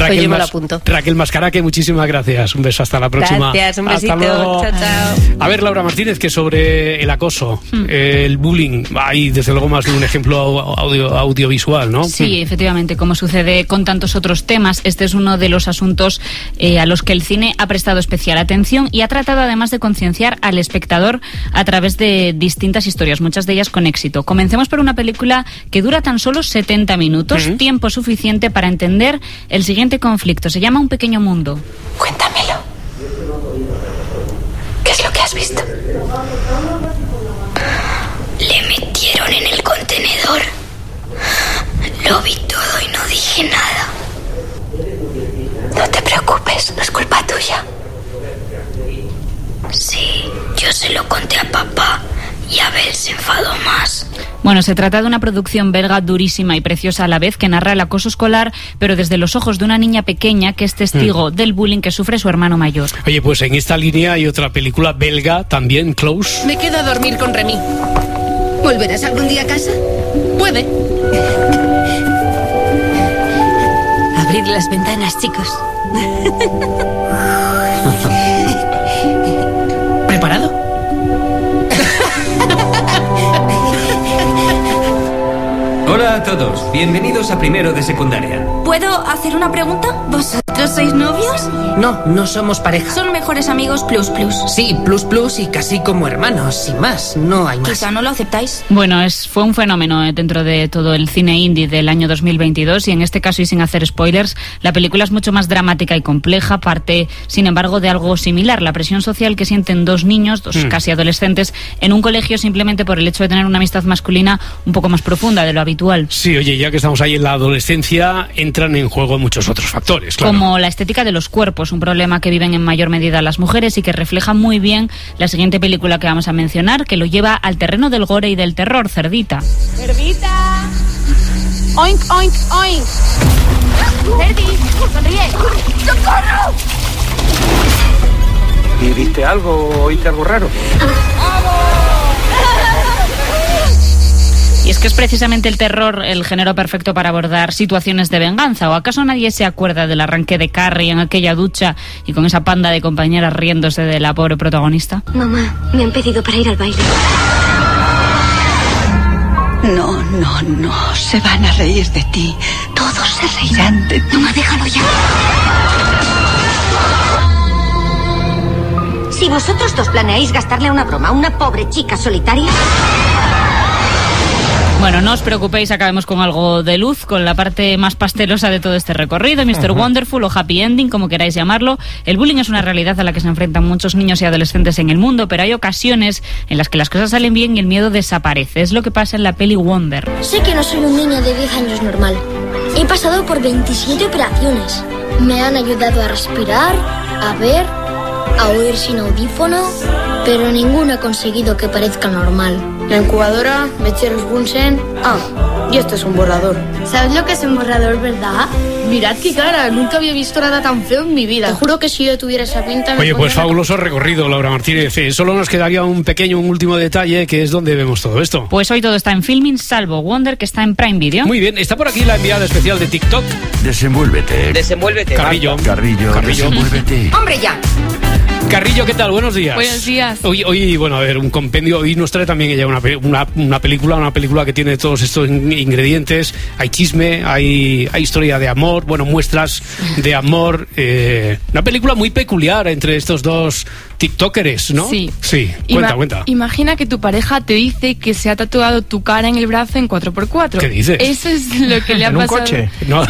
Raquel Mascaraque, muchísimas gracias. Un beso, hasta la próxima. Gracias, un besito. Hasta luego. Chao. A ver, Laura Martínez, que sobre el acoso, el bullying, hay desde luego más de un ejemplo audiovisual, ¿no? Sí, efectivamente, como sucede con tantos otros temas, este es uno de los asuntos a los que el cine ha prestado especial atención y ha tratado además de concienciar al espectador a través de distintas historias, muchas de ellas con éxito. Comencemos por una película que dura tan solo 70 minutos, tiempo suficiente para entender el siguiente conflicto. Se llama Un pequeño mundo. Cuéntamelo. ¿Qué es lo que has visto? Le metieron en el contenedor. Lo vi todo y no dije nada. No te preocupes, no es culpa tuya. Sí, yo se lo conté a papá y Abel se enfadó más. Bueno, se trata de una producción belga durísima y preciosa a la vez que narra el acoso escolar, pero desde los ojos de una niña pequeña que es testigo del bullying que sufre su hermano mayor. Oye, pues en esta línea hay otra película belga también, Close. Me quedo a dormir con Remy. ¿Volverás algún día a casa? Puede. Abrid las ventanas, chicos. ¿Preparado? Hola a todos, bienvenidos a primero de secundaria. ¿Puedo hacer una pregunta? ¿Vosotros sois novios? No, no somos pareja. Son mejores amigos plus plus. Sí, plus plus y casi como hermanos, sin más, no hay más. Quizá no lo aceptáis. Bueno, fue un fenómeno dentro de todo el cine indie del año 2022 y en este caso, y sin hacer spoilers, la película es mucho más dramática y compleja, parte, sin embargo, de algo similar, la presión social que sienten dos niños, casi adolescentes, en un colegio simplemente por el hecho de tener una amistad masculina un poco más profunda de lo habitual. Sí, oye, ya que estamos ahí en la adolescencia, entran en juego muchos otros factores, claro. Como la estética de los cuerpos, un problema que viven en mayor medida las mujeres y que refleja muy bien la siguiente película que vamos a mencionar, que lo lleva al terreno del gore y del terror, Cerdita. ¡Cerdita! ¡Oink, oink, oink! ¡Cerdi! ¡Sonríe! ¡Socorro! ¿Y viste algo? ¿Oíste algo raro? Y es que es precisamente el terror el género perfecto para abordar situaciones de venganza. ¿O acaso nadie se acuerda del arranque de Carrie en aquella ducha y con esa panda de compañeras riéndose de la pobre protagonista? Mamá, me han pedido para ir al baile. No, no, no. Se van a reír de ti. Todos se reirán de ti. Mamá, déjalo ya. Si vosotros dos planeáis gastarle una broma a una pobre chica solitaria... Bueno, no os preocupéis, acabemos con algo de luz, con la parte más pastelosa de todo este recorrido, Mr. Wonderful o Happy Ending, como queráis llamarlo. El bullying es una realidad a la que se enfrentan muchos niños y adolescentes en el mundo, pero hay ocasiones en las que las cosas salen bien y el miedo desaparece. Es lo que pasa en la peli Wonder. Sé que no soy un niño de 10 años normal. He pasado por 27 operaciones. Me han ayudado a respirar, a ver, a oír sin audífono, pero ninguno ha conseguido que parezca normal. La incubadora, mecheros Bunsen... Ah, y esto es un borrador. ¿Sabes lo que es un borrador, verdad? Mirad qué cara, nunca había visto nada tan feo en mi vida. Te juro que si yo tuviera esa pinta... Oye, pues fabuloso recorrido, Laura Martínez. Solo nos quedaría un último detalle, que es donde vemos todo esto. Pues hoy todo está en Filmin, salvo Wonder, que está en Prime Video. Muy bien, está por aquí la enviada especial de TikTok. Desenvuélvete. Desenvuélvete. Carrillo. Desenvuélvete. ¡Hombre, ya! Carrillo, ¿qué tal? Buenos días. Buenos días. Hoy, bueno, a ver, un compendio. Hoy nos trae también ella una película que tiene todos estos ingredientes. Hay chisme, hay historia de amor, bueno, muestras de amor. Una película muy peculiar entre estos dos tiktokers, ¿no? Sí. Sí, cuenta. Imagina que tu pareja te dice que se ha tatuado tu cara en el brazo en 4x4. ¿Qué dices? Eso es lo que le ha ¿En pasado. un coche? No.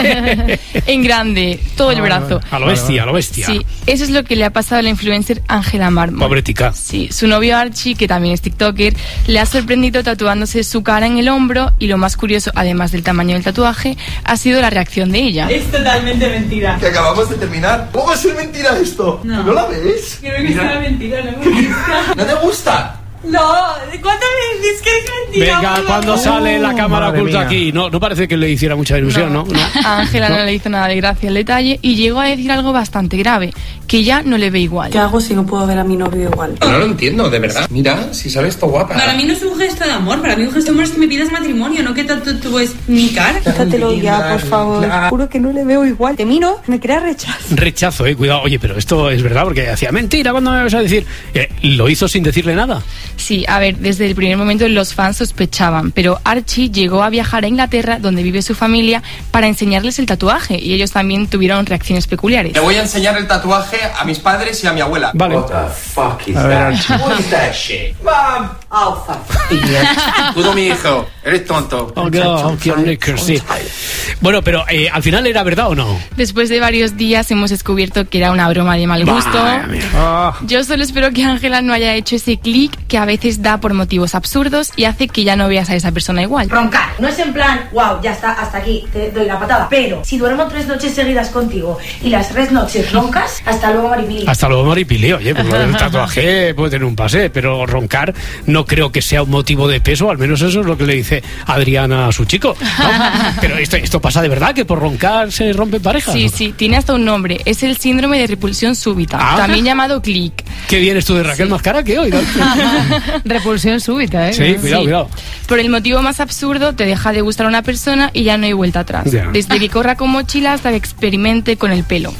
En grande, todo el brazo. A lo bestia. Sí, eso es lo que le ha pasado a la influencer Ángela Mármol. Pobre tica. Sí, su novio Archie, que también es tiktoker, le ha sorprendido tatuándose su cara en el hombro y lo más curioso, además del tamaño del tatuaje, ha sido la reacción de ella. Es totalmente mentira. Que acabamos de terminar. ¿Cómo va a ser mentira esto? ¿No la ves? Creo que sea mentira, no me gusta. ¿No te gusta? No, ¿cuánto me dices que es mentira? Venga, cuando sale la cámara oculta aquí. No parece que le hiciera mucha ilusión, ¿no? A Ángela no le hizo nada de gracia el detalle y llegó a decir algo bastante grave, que ya no le ve igual. ¿Qué hago si no puedo ver a mi novio igual? No lo entiendo, de verdad. Mira, si sales esto guapa. Para mí no es un gesto de amor, para mí un gesto de amor es que me pidas matrimonio, no que tatúes mi cara. Déjatelo ya, por favor. Juro que no le veo igual. Te miro, me crea rechazo. Rechazo, cuidado. Oye, pero esto es verdad, porque hacía mentira cuando me vas a decir. ¿Lo hizo sin decirle nada? Sí, a ver, desde el primer momento los fans sospechaban, pero Archie llegó a viajar a Inglaterra, donde vive su familia, para enseñarles el tatuaje, y ellos también tuvieron reacciones peculiares. Le voy a enseñar el tatuaje a mis padres y a mi abuela. Vale. What the fuck is that? What is that shit? Mom! Alpha. Tú, mi hijo, eres tonto. Sí. Bueno, pero ¿al final era verdad o no? Después de varios días hemos descubierto que era una broma de mal gusto. Yo solo espero que Ángela no haya hecho ese clic que a veces da por motivos absurdos y hace que ya no veas a esa persona igual. Roncar. No es en plan, wow, ya está, hasta aquí, te doy la patada. Pero si duermo 3 noches seguidas contigo y las 3 noches roncas, hasta luego, Maripili. Hasta luego, Maripili. Oye, pues el tatuaje puede tener un pase, pero roncar no creo que sea un motivo de peso, al menos eso es lo que le dice Adriana a su chico, ¿no? Pero esto pasa de verdad, que por roncar se rompen parejas. Sí, sí, tiene hasta un nombre. Es el síndrome de repulsión súbita, también llamado click. Qué bien esto de Raquel Mascara que hoy. Repulsión súbita, ¿eh? Sí, cuidado. Por el motivo más absurdo, te deja de gustar a una persona y ya no hay vuelta atrás. Ya. Desde que corra con mochila hasta que experimente con el pelo.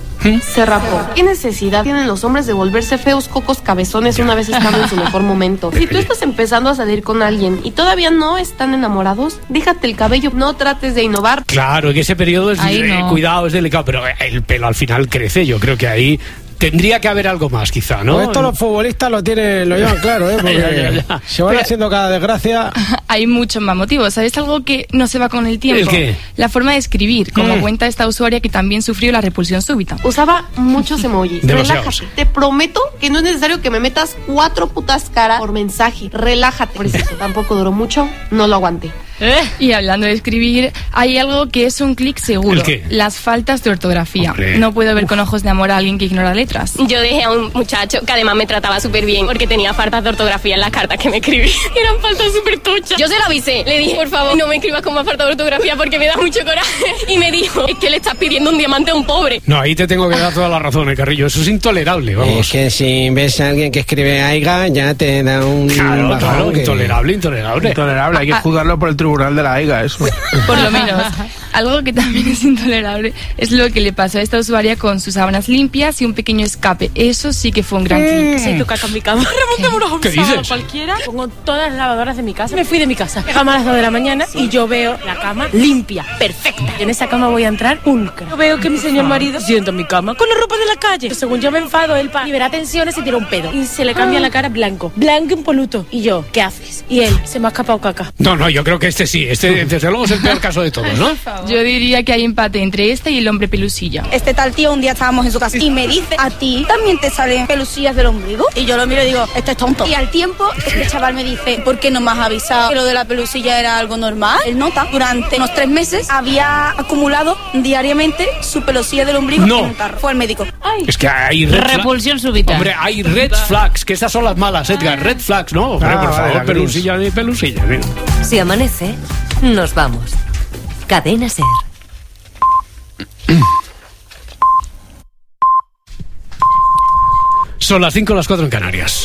Se rapó. ¿Qué necesidad tienen los hombres de volverse feos, cocos, cabezones una vez estando en su mejor momento? Si tú estás empezando a salir con alguien y todavía no están enamorados, déjate el cabello, no trates de innovar. Claro, en ese periodo es cuidado, es delicado, pero el pelo al final crece. Yo creo que ahí tendría que haber algo más, quizá, ¿no? Pues esto los futbolistas lo llevan claro, ¿eh? Porque se van haciendo cada desgracia. Hay muchos más motivos. ¿Sabes algo que no se va con el tiempo? ¿El qué? La forma de escribir, como cuenta esta usuaria que también sufrió la repulsión súbita. Usaba muchos emojis. Relájate. Te prometo que no es necesario que me metas 4 putas caras por mensaje. Relájate. Por eso tampoco duró mucho, no lo aguanté. Y hablando de escribir, hay algo que es un clic seguro. ¿El qué? Las faltas de ortografía. Hombre. No puedo ver con ojos de amor a alguien que ignora letras. Yo dejé a un muchacho que además me trataba súper bien porque tenía faltas de ortografía en las cartas que me escribí. Eran faltas súper tochas. Yo se lo avisé. Le dije, por favor, no me escribas con más falta de ortografía porque me da mucho coraje. Y me dijo, es que le estás pidiendo un diamante a un pobre. No, ahí te tengo que dar toda la razón, Carrillo. Eso es intolerable, vamos. Es que si ves a alguien que escribe aiga, ya te da un... Claro, que... intolerable. Intolerable, hay que juzgarlo por el tribunal de la aiga, eso. Por lo menos. Algo que también es intolerable es lo que le pasó a esta usuaria con sus sábanas limpias y un pequeño escape. Eso sí que fue un gran clic. Si tu caca en mi cama. ¿Qué dices? Cualquiera. Pongo todas las lavadoras de mi casa. Me fui de mi casa. Llegamos a las 2 de la mañana y yo veo la cama limpia, perfecta. En esa cama voy a entrar pulcra. Yo veo que mi señor marido sienta en mi cama con la ropa de la calle. Según yo me enfado, él para liberar tensiones se tira un pedo. Y se le cambia la cara blanco impoluto. Y yo, ¿qué haces? Y él, se me ha escapado caca. No, yo creo que este sí. Este desde luego es el peor caso de todos, ¿no? Yo diría que hay empate entre este y el hombre pelusilla. Este tal tío, un día estábamos en su casa y me dice, ¿a ti también te salen pelusillas del ombligo? Y yo lo miro y digo, este es tonto. Y al tiempo, este chaval me dice, ¿por qué no me has avisado que lo de la pelusilla era algo normal? Él nota, durante unos 3 meses había acumulado diariamente su pelusilla del ombligo en un tarro. Fue al médico. Ay. Es que hay repulsión súbita. Hombre, hay red flags, que estas son las malas, Edgar. Red flags, ¿no? Hombre, por favor, pelusilla ni pelusilla. Mira. Si amanece, nos vamos. Cadena Ser. Son las 5, las 4 en Canarias.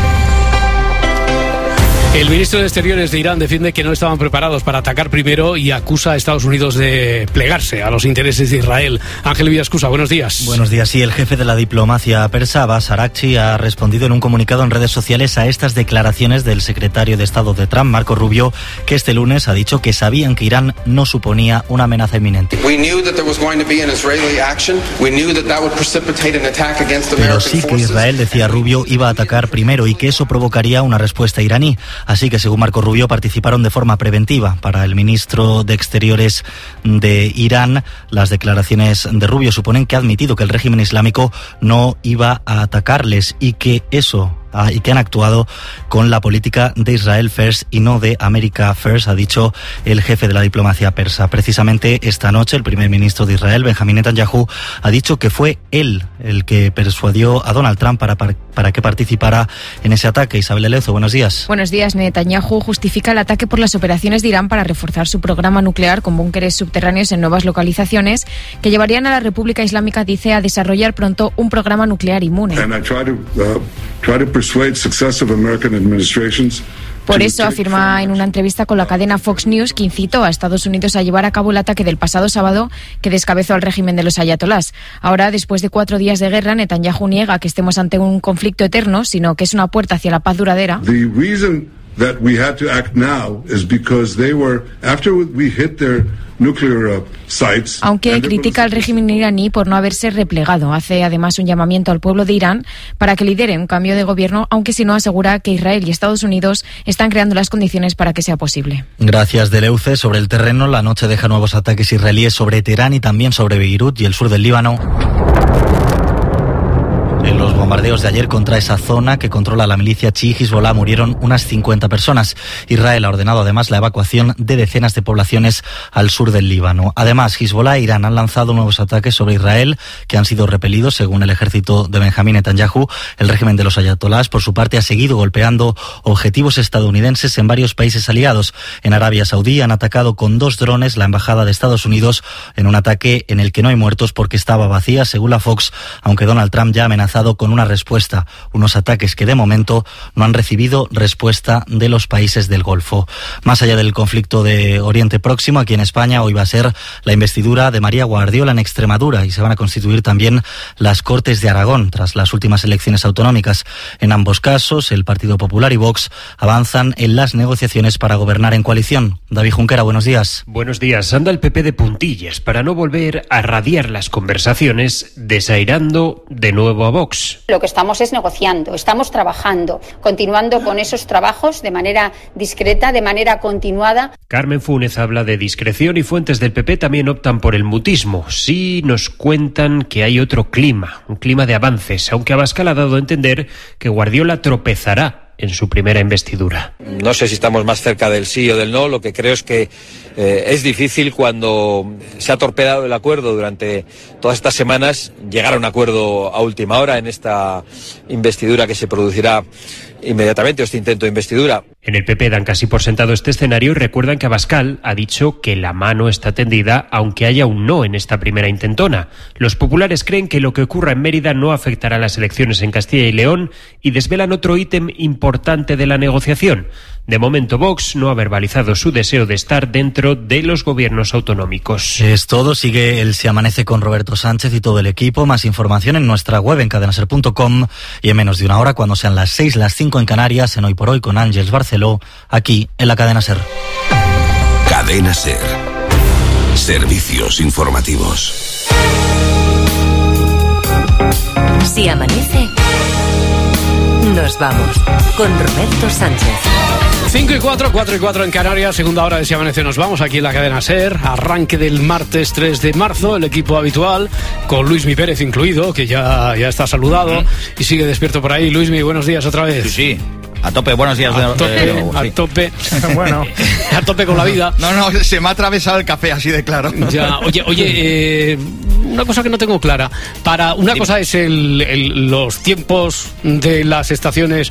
El ministro de Exteriores de Irán defiende que no estaban preparados para atacar primero y acusa a Estados Unidos de plegarse a los intereses de Israel. Ángel Villascusa, buenos días. Buenos días. Sí, el jefe de la diplomacia persa, Abbas Araghchi, ha respondido en un comunicado en redes sociales a estas declaraciones del secretario de Estado de Trump, Marco Rubio, que este lunes ha dicho que sabían que Irán no suponía una amenaza inminente. Pero sí que Israel, decía Rubio, iba a atacar primero y que eso provocaría una respuesta iraní. Así que, según Marco Rubio, participaron de forma preventiva. Para el ministro de Exteriores de Irán, las declaraciones de Rubio suponen que ha admitido que el régimen islámico no iba a atacarles y que han actuado con la política de Israel First y no de America First, ha dicho el jefe de la diplomacia persa. Precisamente esta noche el primer ministro de Israel, Benjamín Netanyahu, ha dicho que fue él el que persuadió a Donald Trump para que participara en ese ataque. Isabel Lezo, buenos días. Buenos días. Netanyahu justifica el ataque por las operaciones de Irán para reforzar su programa nuclear con búnkeres subterráneos en nuevas localizaciones que llevarían a la República Islámica, dice, a desarrollar pronto un programa nuclear inmune. Por eso afirma en una entrevista con la cadena Fox News que incitó a Estados Unidos a llevar a cabo el ataque del pasado sábado que descabezó al régimen de los ayatolás. Ahora, después de 4 días de guerra, Netanyahu niega que estemos ante un conflicto eterno, sino que es una puerta hacia la paz duradera. that we had to act now is because they were, after we hit their nuclear sites. Aunque critica al régimen iraní por no haberse replegado, hace además un llamamiento al pueblo de Irán para que lidere un cambio de gobierno, aunque si no asegura que Israel y Estados Unidos están creando las condiciones para que sea posible. Gracias, Deleuze. Sobre el terreno, la noche deja nuevos ataques israelíes sobre Teherán y también sobre Beirut y el sur del Líbano. En los bombardeos de ayer contra esa zona que controla la milicia chií Hezbollah murieron unas 50 personas. Israel ha ordenado además la evacuación de decenas de poblaciones al sur del Líbano. Además, Hezbollah e Irán han lanzado nuevos ataques sobre Israel que han sido repelidos según el ejército de Benjamín Netanyahu. El régimen de los ayatolás, por su parte, ha seguido golpeando objetivos estadounidenses en varios países aliados. En Arabia Saudí han atacado con 2 drones la embajada de Estados Unidos en un ataque en el que no hay muertos porque estaba vacía, según la Fox, aunque Donald Trump ya ha amenazado con una respuesta, unos ataques que de momento no han recibido respuesta de los países del Golfo. Más allá del conflicto de Oriente Próximo, aquí en España hoy va a ser la investidura de María Guardiola en Extremadura y se van a constituir también las Cortes de Aragón tras las últimas elecciones autonómicas. En ambos casos, el Partido Popular y Vox avanzan en las negociaciones para gobernar en coalición. David Junquera, buenos días. Buenos días. Anda el PP de puntillas para no volver a radiar las conversaciones, desairando de nuevo a Vox. Lo que estamos es negociando, estamos trabajando, continuando con esos trabajos de manera discreta, de manera continuada. Carmen Funes habla de discreción y fuentes del PP también optan por el mutismo. Sí nos cuentan que hay otro clima, un clima de avances, aunque Abascal ha dado a entender que Guardiola tropezará en su primera investidura. No sé si estamos más cerca del sí o del no, lo que creo es que es difícil cuando se ha torpedado el acuerdo durante todas estas semanas llegar a un acuerdo a última hora en esta investidura que se producirá inmediatamente, este intento de investidura. En el PP dan casi por sentado este escenario y recuerdan que Abascal ha dicho que la mano está tendida aunque haya un no en esta primera intentona. Los populares creen que lo que ocurra en Mérida no afectará a las elecciones en Castilla y León y desvelan otro ítem importante de la negociación. De momento, Vox no ha verbalizado su deseo de estar dentro de los gobiernos autonómicos. Es todo. Sigue el Se Amanece con Roberto Sánchez y todo el equipo. Más información en nuestra web en cadenaser.com y en menos de una hora, cuando sean las 6, las 5 en Canarias, en Hoy por Hoy con Ángeles Barceló, aquí en la Cadena Ser. Cadena Ser. Servicios informativos. Si amanece, nos vamos con Roberto Sánchez. 5 y 4, 4 y 4 en Canarias, segunda hora de Si Amanece nos vamos, aquí en la Cadena SER, arranque del martes 3 de marzo, el equipo habitual, con Luismi Pérez incluido, que ya está saludado y sigue despierto por ahí. Luismi, buenos días otra vez. Sí. A tope, buenos días. A tope. Bueno, a tope con la vida. No, se me ha atravesado el café así de claro. Ya, oye, una cosa que no tengo clara. Una cosa es los tiempos de las estaciones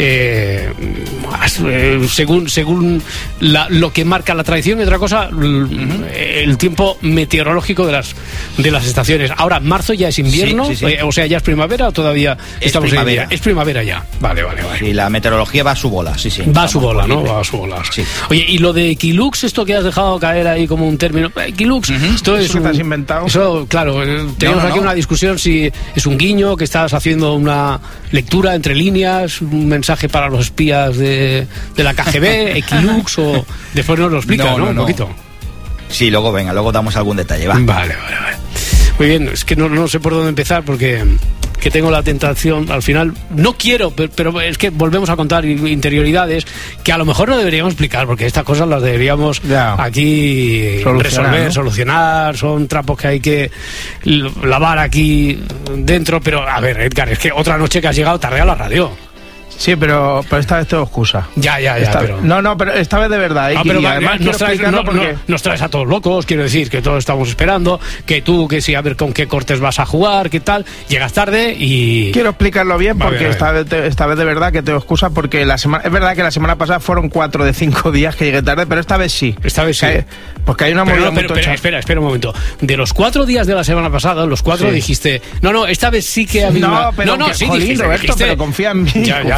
según lo que marca la tradición, y otra cosa el tiempo meteorológico de las estaciones. Ahora, marzo ya es invierno, sí. O sea, ya es primavera o todavía estamos en invierno. Es primavera ya. Vale. Sí, la meteorología va a su bola, sí. Va a su bola, ¿no? Va a su bola. Sí. Oye, y lo de Equilux, esto que has dejado caer ahí como un término, Equilux, esto es ¿Eso que te has inventado? Eso, claro, tenemos aquí una discusión si es un guiño, que estás haciendo una lectura entre líneas, un mensaje para los espías de la KGB, Equilux, o después nos lo explicas, ¿no? Un poquito. Sí, luego damos algún detalle, va. Vale. Muy bien, es que no sé por dónde empezar porque que tengo la tentación, al final, no quiero, pero es que volvemos a contar interioridades que a lo mejor no deberíamos explicar, porque estas cosas las deberíamos aquí solucionar, son trapos que hay que lavar aquí dentro, pero a ver, Edgar, es que otra noche que has llegado tarde a la radio. Sí, pero esta vez tengo excusa. Ya, pero... No, pero esta vez de verdad. Pero además nos traes a todos locos, quiero decir, que todos estamos esperando, que tú, que sí, a ver con qué cortes vas a jugar, qué tal, llegas tarde y... Quiero explicarlo bien, porque esta vez de verdad que tengo excusa, porque es verdad que la semana pasada fueron 4 de 5 días que llegué tarde, pero esta vez sí. Porque hay una movida muy tocha. Espera un momento. De los 4 días de la semana pasada, los 4 dijiste, esta vez sí que ha habido... No, pero confía en mí.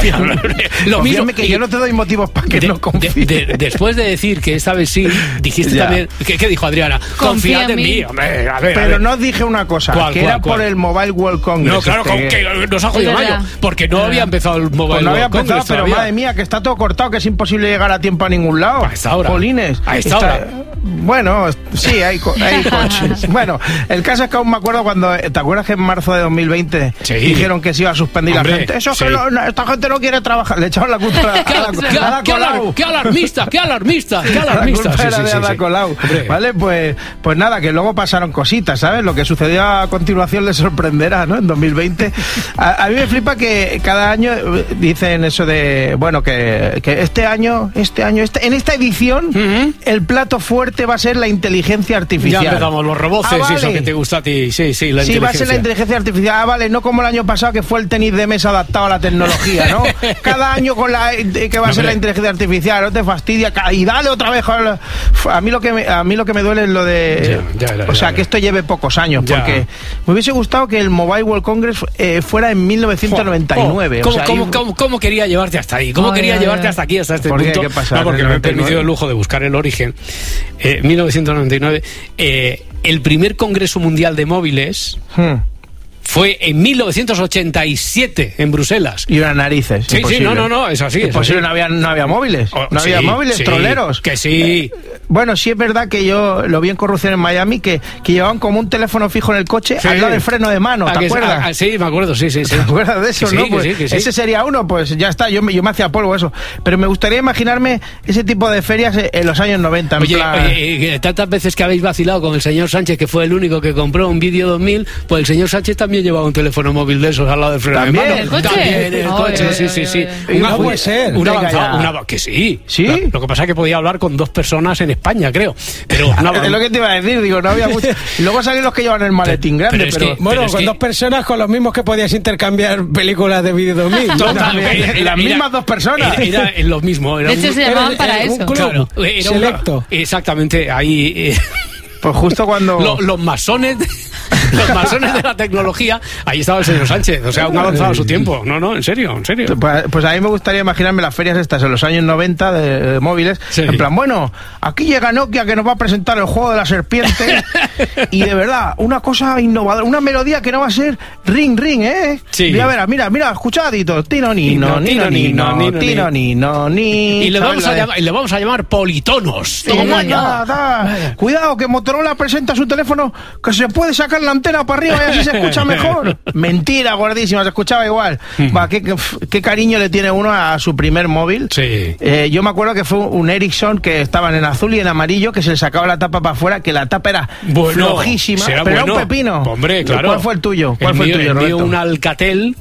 Lo mismo que yo no te doy motivos para que no confíes. Después de decir que esta vez sí, dijiste también... ¿Qué dijo Adriana? Confía en mí. Hombre, a ver, pero no dije una cosa, ¿cuál? Por el Mobile World Congress. No, claro, que nos ha jodido mayo, porque no había empezado el Mobile World Congress. No había empezado, pero madre mía, que está todo cortado, que es imposible llegar a tiempo a ningún lado. A esta hora. Polines. A esta hora. Bueno, sí, hay coches. Bueno, el caso es que aún me acuerdo cuando... ¿Te acuerdas que en marzo de 2020 dijeron que se iba a suspendir la gente? Eso es que esta gente no quiere trabajar. Le echaban la culpa a Ada Colau. ¡Qué alarmista! La culpa era de Ada Colau. Vale, pues nada, que luego pasaron cositas, ¿sabes? Lo que sucedió a continuación les sorprenderá, ¿no? En 2020. A mí me flipa que cada año dicen eso de... Bueno, que este año, en esta edición, el plato fuerte va a ser la inteligencia artificial. Ya empezamos, los roboces y eso que te gusta a ti. Sí, la inteligencia. Sí, va a ser la inteligencia artificial. Vale, no como el año pasado que fue el tenis de mesa adaptado a la tecnología, ¿no? Cada año con que va a ser la inteligencia artificial, no te fastidia. Y dale otra vez. A mí lo que me duele es lo de... que esto lleve pocos años, porque me hubiese gustado que el Mobile World Congress fuera en 1999. ¿Cómo quería llevarte hasta ahí? ¿Cómo quería llevarte hasta aquí, hasta este punto? ¿Qué pasa? No, porque me he permitido el lujo de buscar el origen. 1999, el primer Congreso Mundial de Móviles fue en 1987 en Bruselas. Y unas narices. Sí, no, es así. Imposible, no había móviles. No había móviles, troleros. Que sí. Bueno, sí es verdad que yo lo vi en Corrupción en Miami, que llevaban como un teléfono fijo en el coche al lado del freno de mano, ¿te acuerdas? Sí, me acuerdo, sí. ¿Te acuerdas de eso, no? Pues ese sería uno, pues ya está, yo me hacía polvo eso. Pero me gustaría imaginarme ese tipo de ferias en los años 90. Oye, tantas veces que habéis vacilado con el señor Sánchez, que fue el único que compró un Vídeo 2000, pues el señor Sánchez también llevaba un teléfono móvil de esos al lado del freno de mano. ¿El coche? También el coche, sí. No puede ser. Que sí. ¿Sí? Lo que pasa es que podía hablar con 2 personas en España, creo. Pero es lo que te iba a decir, digo, no había mucho. Y luego salieron los que llevan el maletín grande, pero con 2 personas, con los mismos que podías intercambiar películas de Vídeo 2000. Las mismas 2 personas. Era lo mismo. De hecho, se llamaban para eso. Un club selecto. Exactamente, ahí... Pues justo cuando... Los masones... Los masones de la tecnología, ahí estaba el señor Sánchez, o sea, un avanzado a su tiempo. No, en serio. Pues a mí me gustaría imaginarme las ferias estas en los años 90 de móviles, en plan, bueno, aquí llega Nokia que nos va a presentar el juego de la serpiente y de verdad, una cosa innovadora, una melodía que no va a ser ring, ¿eh? Sí. Mira, escuchadito, tino, nino, tino, nino, y le vamos a llamar politonos. Cuidado, que Motorola presenta su teléfono que se puede sacar la antena para arriba y así se escucha mejor. Mentira, gordísima, se escuchaba igual. ¿Qué cariño le tiene uno a su primer móvil? Sí. Yo me acuerdo que fue un Ericsson que estaban en azul y en amarillo, que se le sacaba la tapa para afuera, que la tapa era flojísima, pero era un pepino. Hombre, claro. ¿Cuál fue el tuyo? El mío, un Alcatel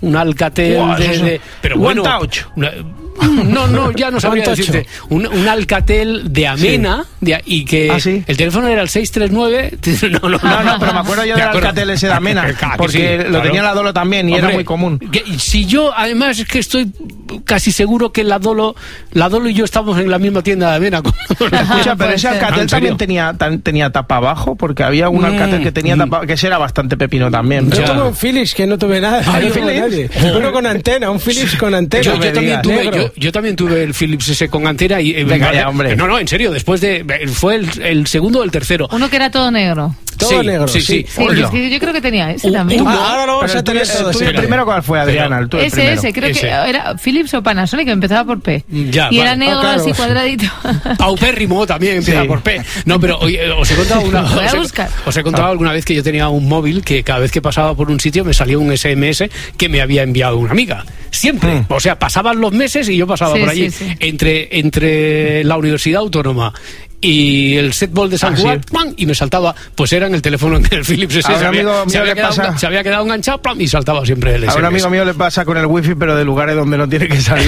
pero One Touch. No, ya no sabría decirte. Un Alcatel de Amena y que el teléfono era el 639. No, pero me acuerdo yo del Alcatel ese de Amena, porque lo tenía la Dolo también y era muy común. Si yo, además, es que estoy casi seguro que la Dolo y yo estamos en la misma tienda de Amena. Escucha, pero ese Alcatel también tenía tapa abajo, porque había un Alcatel que tenía tapa, que ese era bastante pepino también. Yo tuve un Philips que no tuve nada. Uno con antena, un Philips con antena. Yo también tuve el Philips ese con antena y... Venga ya, hombre. No, en serio, después de... Fue el segundo o el tercero. Uno que era todo negro. Todo negro, sí. Yo creo que tenía ese también. Ahora lo vamos a tener todo. ¿Tú el primero cuál fue, Adriana? Ese, creo que era Philips o Panasonic, que empezaba por P. Y era negro así cuadradito. Paupérrimo también empieza por P. No, pero os he contado alguna vez que yo tenía un móvil que cada vez que pasaba por un sitio me salía un SMS que me había enviado una amiga. Siempre. O sea, pasaban los meses y yo pasaba por allí. Entre la Universidad Autónoma y el Setball de San Juan, y me saltaba, pues era en el teléfono en el Philips ese, se había quedado enganchado, y saltaba siempre el SMS. A un amigo mío le pasa con el wifi, pero de lugares donde no tiene que salir.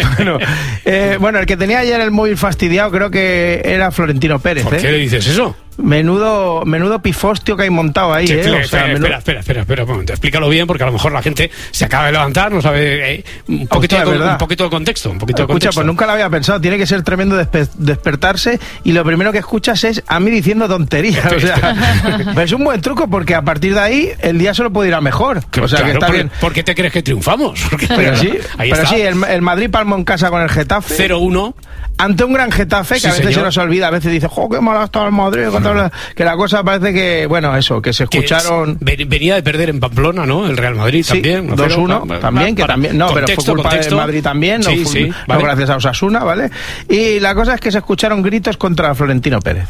Bueno, el que tenía ayer el móvil fastidiado creo que era Florentino Pérez. ¿Por qué le dices eso? Menudo pifostio que hay montado ahí, sí, O sea, espera un momento. Explícalo bien, porque a lo mejor la gente se acaba de levantar, no sabe un poquito de contexto. Escucha, pues nunca lo había pensado. Tiene que ser tremendo despertarse y lo primero que escuchas es a mí diciendo tonterías. O sea, es un buen truco porque a partir de ahí el día solo puede ir a mejor. O sea, que está bien. ¿Por qué te crees que triunfamos? Pero sí, el Madrid palmó en casa con el Getafe. 0-1. Ante un gran Getafe, que a veces se nos olvida, a veces dice, qué mal ha estado el Madrid, que la cosa parece que, que se escucharon... Venía de perder en Pamplona, ¿no? El Real Madrid también. 2-1, también, que también... No, pero fue culpa del Madrid también, no gracias a Osasuna, ¿vale? Y la cosa es que se escucharon gritos contra Florentino Pérez.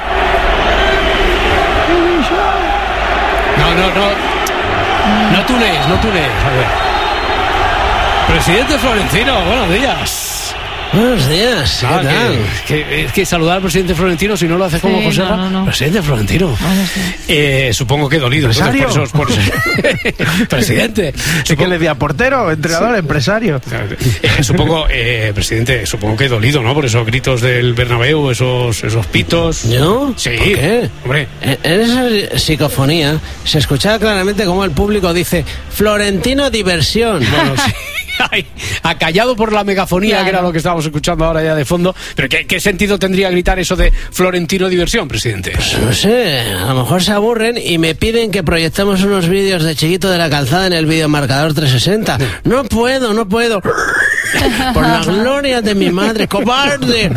No tunees. A ver. Presidente Florentino, buenos días. Buenos días, ¿qué tal? Es que saludar al presidente Florentino, si no lo hace como José no. Presidente Florentino. Supongo que dolido. ¿Empresario? Presidente. ¿Es que le decía portero, entrenador, empresario? Supongo, presidente, supongo que dolido, ¿no? Por esos gritos del Bernabéu, esos pitos. ¿Yo? Sí. ¿Por qué? Hombre. En esa psicofonía se escuchaba claramente cómo el público dice Florentino diversión. Bueno, sí. Acallado por la megafonía, claro, que era lo que estábamos escuchando ahora ya de fondo. Pero ¿qué sentido tendría gritar eso de Florentino diversión, presidente? Pues no sé, a lo mejor se aburren y me piden que proyectemos unos vídeos de Chiquito de la Calzada en el videomarcador 360. No puedo. Por la gloria de mi madre, cobarde.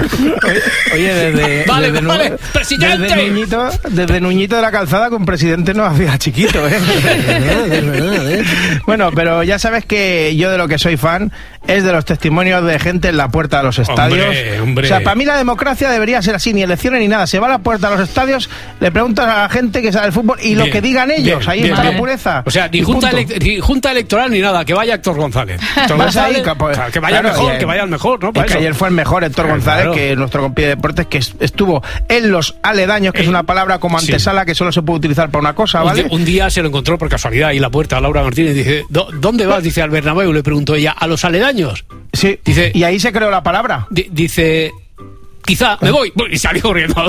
Oye, vale, presidente. Desde Nuñito de la Calzada con presidente no hacía Chiquito, Es verdad. Bueno, pero ya sabes que yo de lo que soy fan es de los testimonios de gente en la puerta de los estadios. Hombre. O sea, para mí la democracia debería ser así, ni elecciones ni nada. Se va a la puerta de los estadios, le preguntas a la gente que sabe el fútbol y lo que digan ellos. Ahí está la pureza. O sea, ni junta electoral ni nada, que vaya Héctor González. Que vaya mejor, que vaya al mejor, ¿no? Es que ayer fue el mejor Héctor González, que nuestro compi de deportes, que estuvo en los aledaños, que es una palabra como antesala que solo se puede utilizar para una cosa, ¿vale? Un día se lo encontró por casualidad ahí en la puerta a Laura Martínez y dice, ¿dónde vas? Dice, al Bernabéu. Le preguntó ella, ¿a los aledaños? Sí, dice, y ahí se creó la palabra. Dice... Quizá me voy y salió corriendo.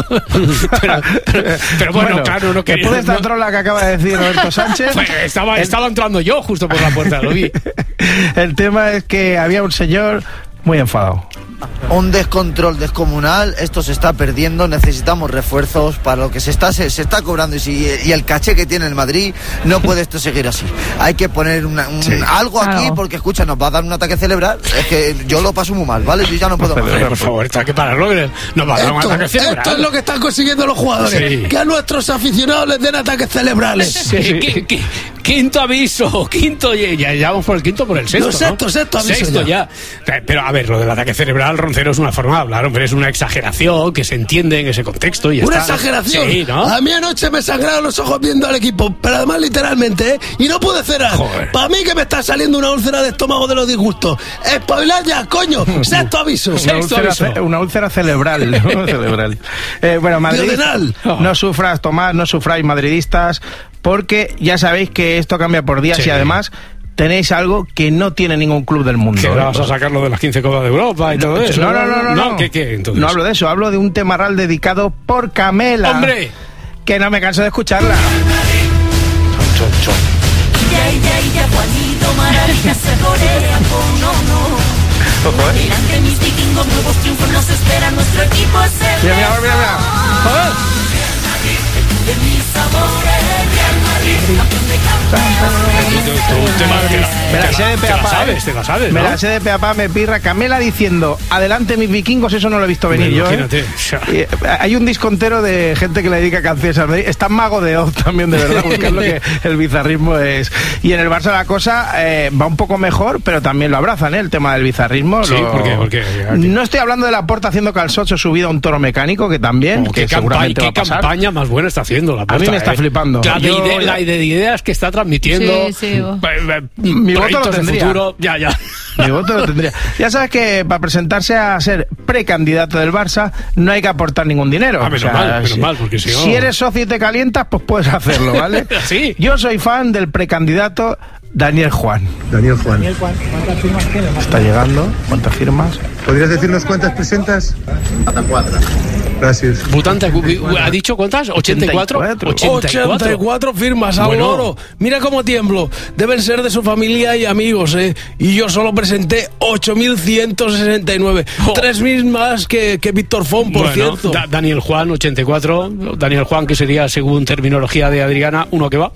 pero bueno, claro, no quería. Después de esta trola que acaba de decir Roberto Sánchez, estaba entrando yo justo por la puerta, lo vi. El tema es que había un señor muy enfadado. Un descontrol descomunal, esto se está perdiendo, necesitamos refuerzos para lo que se está cobrando y el caché que tiene el Madrid, no puede esto seguir así. Hay que poner algo aquí, porque escucha, nos va a dar un ataque cerebral, es que yo lo paso muy mal, ¿vale? Yo ya no puedo más. Por favor, está que pararlo, nos va a dar un ataque cerebral. Esto es lo que están consiguiendo los jugadores, que a nuestros aficionados les den ataques cerebrales. Quinto aviso, ya vamos por el quinto, por el sexto, sexto aviso. Sexto ya. Pero a ver, lo del ataque cerebral, Roncero, es una forma de hablar, hombre, es una exageración que se entiende en ese contexto y ¿Una exageración? Sí, ¿no? A mí anoche me sangraron los ojos viendo al equipo, pero además literalmente, y no pude cenar. Para mí que me está saliendo una úlcera de estómago de los disgustos. Espabilar ya, coño. Sexto aviso. Una úlcera cerebral, ¿no? Cerebral. Bueno, Madrid, no sufras, Tomás, no sufráis, madridistas, porque ya sabéis que esto cambia por días y además tenéis algo que no tiene ningún club del mundo. ¿Que vas a sacarlo de las 15 Copas de Europa y todo eso? No. ¿Qué, entonces? No hablo de eso, hablo de un temarral dedicado por Camela. ¡Hombre! Que no me canso de escucharla. Ya, Juanito, maravillas se corean con no. Delante mis vikingos, nuevos triunfos nos esperan, nuestro equipo es el mira. Joder. De mis amores, Real Madrid, campeón de Me la sé de pe a pa. Te la sabes, ¿no? Me la sé de pe a pa, me pirra. Camela diciendo, adelante mis vikingos, eso no lo he visto venir yo. Imagínate. Hay un disco entero de gente que le dedica canciones a Madrid. Está Mago de Oz también, de verdad, buscar lo que el bizarrismo es. Y en el Barça la cosa va un poco mejor, pero también lo abrazan, el tema del bizarrismo. Sí, porque no estoy hablando de Laporta haciendo calzocho subido a un toro mecánico, que también, que seguramente va a pasar. ¿Qué campaña más buena está haciendo Laporta? A mí me está flipando. La de ideas que está transmitiendo. Mi voto lo tendría. Futuro, ya. Mi voto lo tendría. Ya sabes que para presentarse a ser precandidato del Barça no hay que aportar ningún dinero. Menos mal, porque si eres socio y te calientas, pues puedes hacerlo, ¿vale? Sí. Yo soy fan del precandidato Daniel Juan. Daniel Juan, ¿cuántas firmas tienes? Está llegando. ¿Cuántas firmas? ¿Podrías decirnos cuántas presentas? Hasta 4. Gracias. Butanta, ¿ha dicho cuántas? ¿84? 84 firmas al loro. Mira cómo tiemblo. Deben ser de su familia y amigos, ¿eh? Y yo solo presenté 8.169. 3.000 más que Víctor Font, por cierto. Daniel Juan, 84. Daniel Juan, que sería, según terminología de Adriana, uno que va.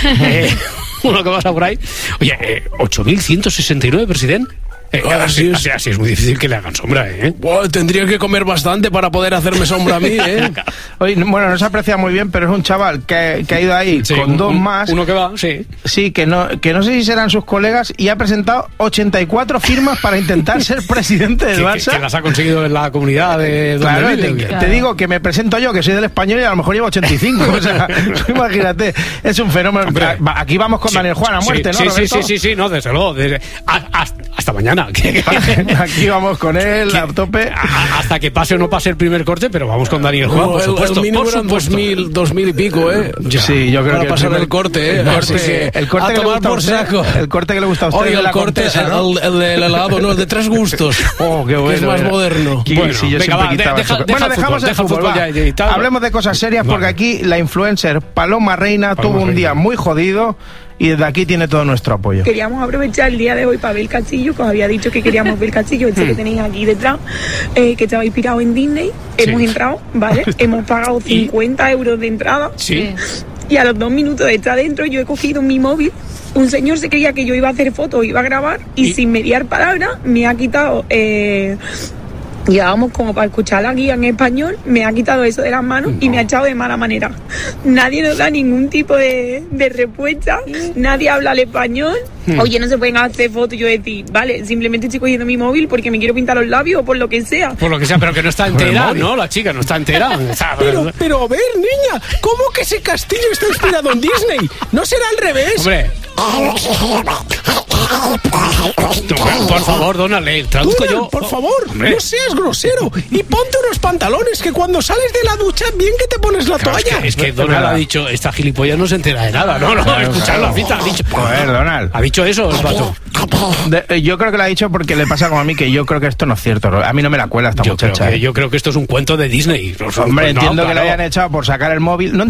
Uno que pasa por ahí. Oye, 8.169, presidente. Así es muy difícil que le hagan sombra, ¿eh? Bueno, tendría que comer bastante para poder hacerme sombra a mí, ¿eh? Oye, bueno, no se aprecia muy bien, pero es un chaval que ha ido ahí con dos más. Uno que va, sí. Sí, que no sé si serán sus colegas, y ha presentado 84 firmas para intentar ser presidente del Barça. Que las ha conseguido en la comunidad de donde vive. Te digo que me presento yo, que soy del Español, y a lo mejor llevo 85. O sea, imagínate, es un fenómeno. Hombre, aquí vamos con Daniel Juan a muerte, ¿no? Sí, no, desde luego. Hasta mañana. Aquí vamos con él a tope. Hasta que pase o no pase el primer corte, pero vamos con Daniel Juan, por supuesto. El mínimo eran 2.000 y pico, ¿eh? Ya. Sí, yo creo para que pasar el corte, ¿eh? El corte que le gusta por saco. El corte que le gusta a usted. Oye, el corte, ¿no? el del helado, no, el de 3 gustos. Oh, qué bueno. Que es más moderno. Bueno, sí, yo venga, dejamos el fútbol. Hablemos de cosas serias, porque aquí la influencer Paloma Reina tuvo un día muy jodido. Y desde aquí tiene todo nuestro apoyo. Queríamos aprovechar el día de hoy para ver el castillo, que os había dicho que queríamos ver el castillo, este que tenéis aquí detrás, que estaba inspirado en Disney. Hemos entrado, ¿vale? Hemos pagado 50 euros de entrada. Sí. Y a los 2 minutos de estar dentro, yo he cogido mi móvil. Un señor se creía que yo iba a hacer fotos, iba a grabar, y sin mediar palabra me ha quitado... Llevábamos como para escuchar la guía en español, me ha quitado eso de las manos y me ha echado de mala manera. Nadie nos da ningún tipo de respuesta, nadie habla el español. Oye, no se pueden hacer fotos. Yo decir, vale, simplemente estoy cogiendo mi móvil porque me quiero pintar los labios o por lo que sea. Por lo que sea, pero que no está entera, ¿no? La chica no está entera. Pero a ver, niña, ¿cómo que ese castillo está inspirado en Disney? ¿No será al revés? Hombre. Por favor, Donald, traduzco yo. Por favor, no seas grosero y ponte unos pantalones, que cuando sales de la ducha bien que te pones la toalla. Es que Donald ha dicho, esta gilipollas no se entera de nada. No, escuchadlo, ha dicho. Joder, Donald. Ha dicho eso el pato. Yo creo que lo ha dicho porque le pasa como a mí, que yo creo que esto no es cierto. A mí no me la cuela esta muchacha. Yo creo que esto es un cuento de Disney. Hombre, entiendo que le hayan echado por sacar el móvil. No